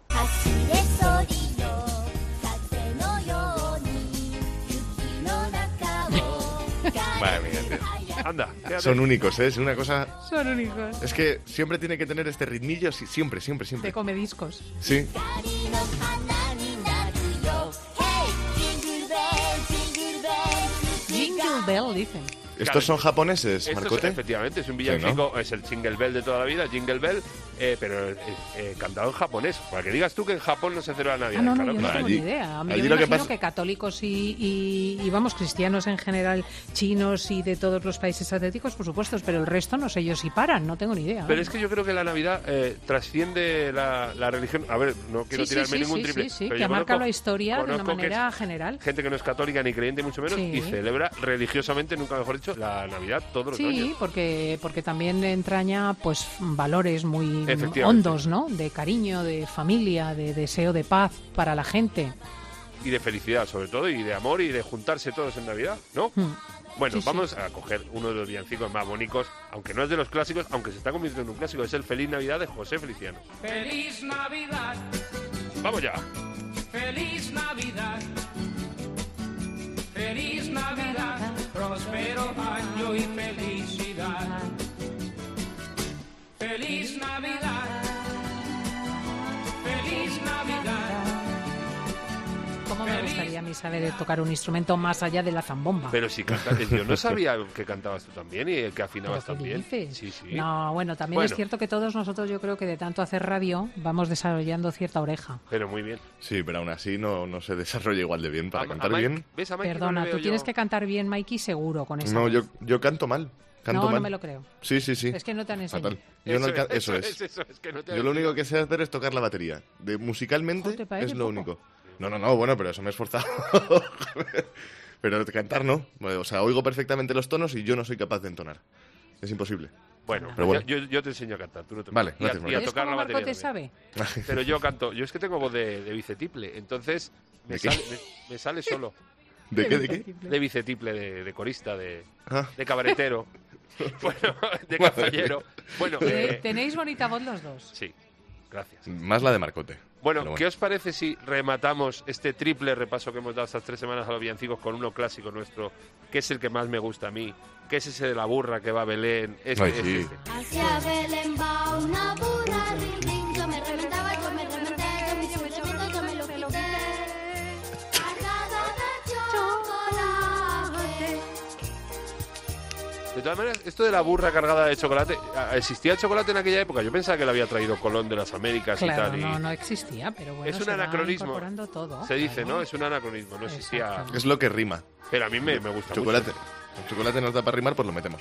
Madre mía, tío. Anda, quédate. Son únicos, ¿eh? Es una cosa... Son únicos. Es que siempre tiene que tener este ritmillo, sí, siempre, siempre, siempre. De comediscos. Sí. Jingle Bell, dicen. ¿Estos Claro, son japoneses, Esto Marcote? es, efectivamente, es un Sí, villancico, es el Jingle Bell de toda la vida, Jingle Bell, eh, pero eh, eh, cantado en japonés. Para que digas tú que en Japón no se celebra Navidad. Ah, no, no, claro, yo no claro. tengo ni idea. A mí yo allí me lo que imagino pasa- que católicos y, y, y, vamos, cristianos en general, chinos y de todos los países asiáticos, por supuesto, pero el resto no sé yo si paran, no tengo ni idea. Pero es que yo creo que la Navidad eh, trasciende la, la religión. A ver, no quiero sí, sí, tirarme sí, ningún sí, triple. sí, sí, pero que yo ha marcado conozco- la historia de una conozco que manera es general. Gente que no es católica ni creyente, mucho menos, Sí. y celebra religiosamente, nunca mejor dicho, la Navidad todos los Sí, años. porque porque también entraña pues valores muy Efectivamente. hondos, ¿no? De cariño, de familia, de deseo de paz para la gente. Y de felicidad, sobre todo, y de amor, y de juntarse todos en Navidad, ¿no? Hmm. Bueno, Sí, sí. vamos a coger uno de los villancicos más bonitos, aunque no es de los clásicos, aunque se está convirtiendo en un clásico, es el Feliz Navidad de José Feliciano. Feliz Navidad, Vamos ya. feliz Navidad, feliz Navidad, próspero año y felicidad. Feliz Navidad, feliz Navidad. ¿Cómo me gustaría a mí saber tocar un instrumento más allá de la zambomba? Pero si cantas, yo no sabía que cantabas tú también y que afinabas ¿Pero qué también. dices? Sí, sí. No, bueno, también Bueno. es cierto que todos nosotros, yo creo que de tanto hacer radio, vamos desarrollando cierta oreja. Pero muy bien. Sí, pero aún así no, no se desarrolla igual de bien. Para A- cantar a Mike- bien... ¿Ves? A Mikey Perdona, no le tú veo tienes yo- que cantar bien, Mikey, seguro, con esa No, voz. yo, yo canto mal. Canto No, no mal. me lo creo. Sí, sí, sí. Es que no te han enseñado. Fatal. Yo no Eso alcan- es, eso, eso es. es, eso es, que no te Yo han lo único enseñado. que sé hacer es tocar la batería. De musicalmente Joder, ¿te parece es lo poco? único. No, no, no, bueno, pero eso me he esforzado. Pero cantar no. O sea, oigo perfectamente los tonos y yo no soy capaz de entonar. Es imposible. Bueno, Pero bueno. Yo, yo te enseño a cantar, tú no te Vale, y a, gracias, y a Marco. tocar la ¿Cómo batería Marco te también. sabe? Pero yo canto, yo es que tengo voz de, de bicetiple, entonces me, ¿De qué? sale, me, me sale solo. ¿De qué, de qué? De bicetiple, de, de corista, de, Ah. de cabaretero, bueno, de Madre cazallero. Bueno, Te- eh, Tenéis bonita voz los dos. sí, gracias. Más la de Marcote. Bueno, Pero ¿qué os parece si rematamos este triple repaso que hemos dado estas tres semanas a los villancicos con uno clásico nuestro, que es el que más me gusta a mí, que es ese de la burra que va a Belén? Este, Ay, este, sí. este. Hacia Belén va una burra, rin, rin, yo me reventaba, yo me reventé, yo me hice un revento, yo me lo quité. Cargada de chocolate. De todas maneras, esto de la burra cargada de chocolate, ¿existía el chocolate en aquella época? Yo pensaba que lo había traído Colón de las Américas y Claro, tal. y- no, no existía, pero bueno, es un se va anacronismo. incorporando todo. Se dice, claro. ¿no? Es un anacronismo, no existía. Exacto. Es lo que rima. Pero a mí me, me gusta Chocolate. mucho. El chocolate nos da para rimar, pues lo metemos.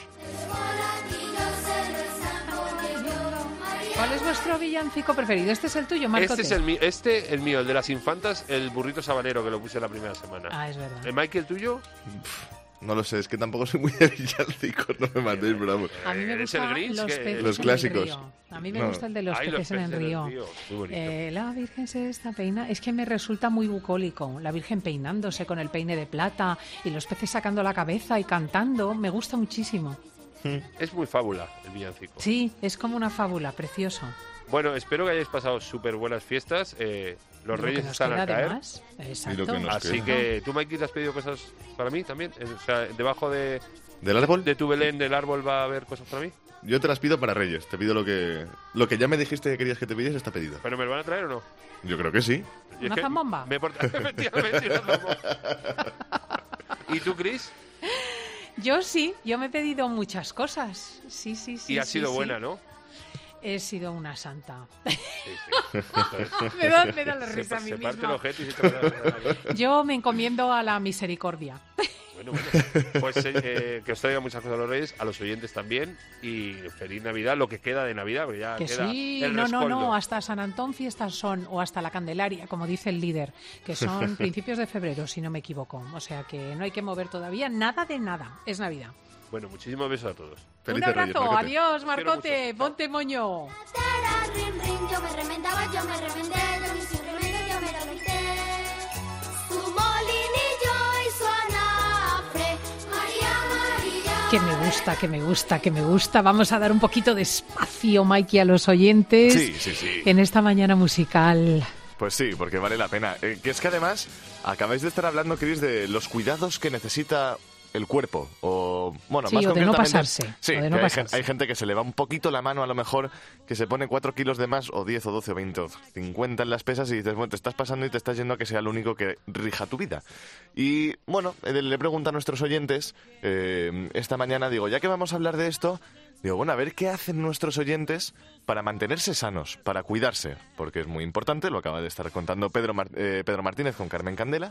¿Cuál es vuestro villancico preferido? Este es el tuyo, Marco. Este es el mío, este, el mío, el de las infantas, el burrito sabanero que lo puse la primera semana. Ah, es verdad. ¿El Mike, el tuyo? No lo sé, es que tampoco soy muy de villancicos, no me matéis, pero vamos. A mí me ¿Eres el gustan Grinch? los que- peces Los en clásicos. el río. A mí me No. gusta el de los Ay, los peces en el peces en el río. río. Muy bonito. Eh, la Virgen se está peina. Es que me resulta muy bucólico. La Virgen peinándose con el peine de plata y los peces sacando la cabeza y cantando. Me gusta muchísimo. Es muy fábula el villancico. Sí, es como una fábula, precioso. Bueno, espero que hayáis pasado súper buenas fiestas. Eh, los Lo que reyes nos están queda, a caer. además. Exacto. Y lo que nos Así queda. que, ¿tú, Mikey, te has pedido cosas para mí también? Eh, O sea, debajo de, ¿Del árbol? de tu Belén del árbol va a haber cosas para mí. Yo te las pido para Reyes. Te pido lo que lo que ya me dijiste que querías que te pidiese, está pedido. ¿Pero me lo van a traer o no? Yo creo que sí. Y es ¿Una que zambomba? Me he portado- Efectivamente, una zambomba. ¿Y tú, Chris? Yo sí, yo me he pedido muchas cosas. Sí, sí, sí. Y ha sí, sido sí. buena, ¿no? He sido una santa. Sí, sí. me, da, me da la Se, risa a mí se parte el misma. ojete y se te va- Yo me encomiendo a la misericordia. Bueno, bueno. Pues eh, eh, que os traiga muchas cosas a los reyes, a los oyentes también. Y feliz Navidad, lo que queda de Navidad, porque ya Que queda sí, el no, no, rescoldo. no, hasta San Antón fiestas son, o hasta la Candelaria, como dice el líder, que son principios de febrero, si no me equivoco. O sea que no hay que mover todavía nada de nada. Es Navidad. Bueno, muchísimos besos a todos. Un abrazo, adiós, Marcote, mucho. ponte moño. Tara, rin, rin, yo me reventaba, yo me reventé, yo me hice un revento, yo me lo quité. Su molinillo y su anafre, María, María. Que me gusta, que me gusta, que me gusta. Vamos a dar un poquito de espacio, Mikey, a los oyentes Sí, sí, sí. en esta mañana musical. Pues sí, porque vale la pena. Eh, que es que además acabáis de estar hablando, Chris, de los cuidados que necesita el cuerpo. O, bueno, sí, más o de no concretamente, pasarse. Sí, o de no que hay, pasarse. hay gente que se le va un poquito la mano, a lo mejor, que se pone cuatro kilos de más, o diez, o doce, o veinte, o cincuenta en las pesas, y dices, bueno, te estás pasando y te estás yendo a que sea lo único que rija tu vida. Y, bueno, le pregunto a nuestros oyentes, eh, esta mañana, digo, ya que vamos a hablar de esto, digo, bueno, a ver qué hacen nuestros oyentes para mantenerse sanos, para cuidarse, porque es muy importante, lo acaba de estar contando Pedro, Mar- eh, Pedro Martínez con Carmen Candela.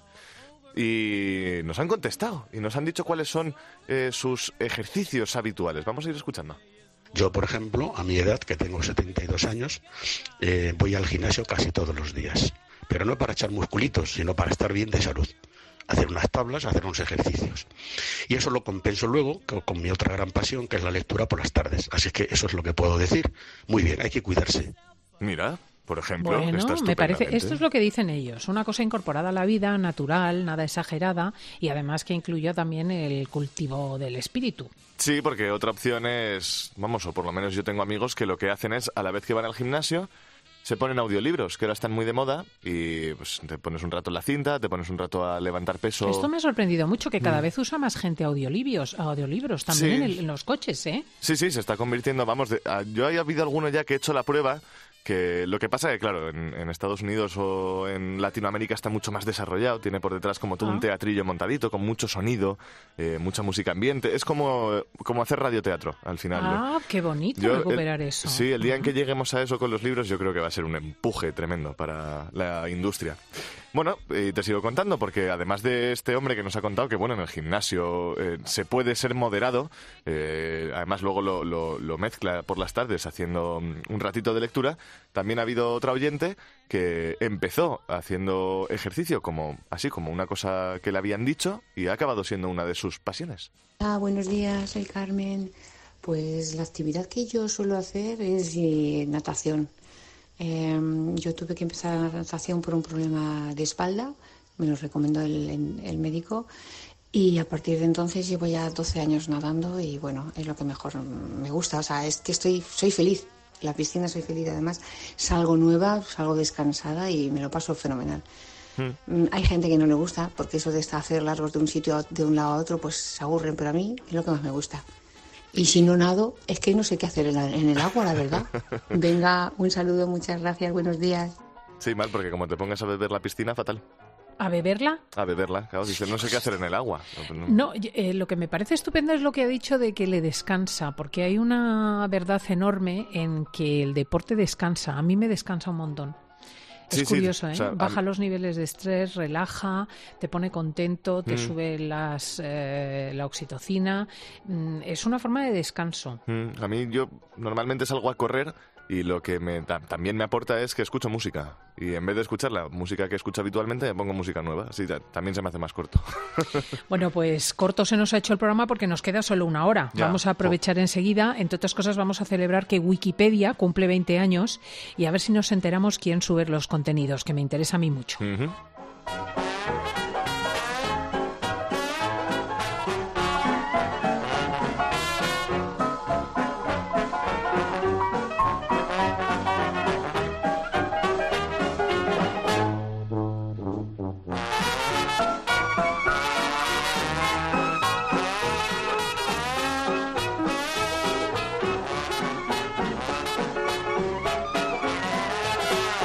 Y nos han contestado y nos han dicho cuáles son eh, sus ejercicios habituales. Vamos a ir escuchando. Yo, por ejemplo, a mi edad, que tengo setenta y dos años, eh, voy al gimnasio casi todos los días. Pero no para echar musculitos, sino para estar bien de salud. Hacer unas tablas, hacer unos ejercicios. Y eso lo compenso luego con, con mi otra gran pasión, que es la lectura por las tardes. Así que eso es lo que puedo decir. Muy bien, hay que cuidarse. Mira, por ejemplo, Bueno, está me parece, estupendamente. esto es lo que dicen ellos, una cosa incorporada a la vida, natural, nada exagerada y además que incluya también el cultivo del espíritu. Sí, porque otra opción es, vamos, o por lo menos yo tengo amigos que lo que hacen es, a la vez que van al gimnasio, se ponen audiolibros, que ahora están muy de moda, y pues, te pones un rato en la cinta, te pones un rato a levantar peso. Esto me ha sorprendido mucho, que cada Mm. vez usa más gente audiolibros, audiolibros también Sí. en, el- en los coches, ¿eh? Sí, sí, se está convirtiendo, vamos, de, a- yo he habido alguno ya que he hecho la prueba, que lo que pasa es que, claro, en, en Estados Unidos o en Latinoamérica está mucho más desarrollado, tiene por detrás como todo Ah. un teatrillo montadito, con mucho sonido, eh, mucha música ambiente, es como, como hacer radioteatro, al final. Ah, qué bonito Yo, recuperar el- eso. Sí, el día en que lleguemos a eso con los libros, yo creo que va a ser un empuje tremendo para la industria. Bueno, y te sigo contando, porque además de este hombre que nos ha contado que, bueno, en el gimnasio eh, se puede ser moderado, eh, además luego lo, lo- lo mezcla por las tardes haciendo mm, un ratito de lectura, también ha habido otra oyente que empezó haciendo ejercicio como así, como una cosa que le habían dicho, y ha acabado siendo una de sus pasiones. Ah, buenos días, soy Carmen. Pues la actividad que yo suelo hacer es eh, natación. Eh, yo tuve que empezar la natación por un problema de espalda, me lo recomendó el, el médico, y a partir de entonces llevo ya doce años nadando y bueno, es lo que mejor me gusta. O sea, es que estoy, soy feliz. La piscina soy feliz, además salgo nueva, salgo descansada y me lo paso fenomenal. Mm, Hay gente que no le gusta porque eso de estar hacer largos de un sitio a- de un lado a otro pues se aburren, pero a mí es lo que más me gusta. Y si no nado, es que no sé qué hacer en, la- en el agua, la verdad. Venga, un saludo, muchas gracias, buenos días. Sí, mal, porque como te pongas a beber la piscina, fatal. ¿A beberla? A beberla, claro, dices, no sé qué hacer en el agua. No, eh, lo que me parece estupendo es lo que ha dicho de que le descansa, porque hay una verdad enorme en que el deporte descansa. A mí me descansa un montón. Es Sí, sí, curioso, ¿eh? o sea, a Baja mí- los niveles de estrés, relaja, te pone contento, te Mm. sube las, eh, la oxitocina. Mm, Es una forma de descanso. Mm, A mí yo normalmente salgo a correr y lo que me, ta- también me aporta es que escucho música. Y en vez de escuchar la música que escucho habitualmente, me pongo música nueva. Así ta- también se me hace más corto. Bueno, pues corto se nos ha hecho el programa porque nos queda solo una hora. Ya, Vamos a aprovechar enseguida. Entre otras cosas, vamos a celebrar que Wikipedia cumple veinte años y a ver si nos enteramos quién sube los contenidos, que me interesa a mí mucho. Ujú.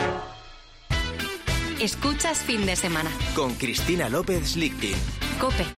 Escuchas fin de semana. Con Cristina López Lichtin. Cope.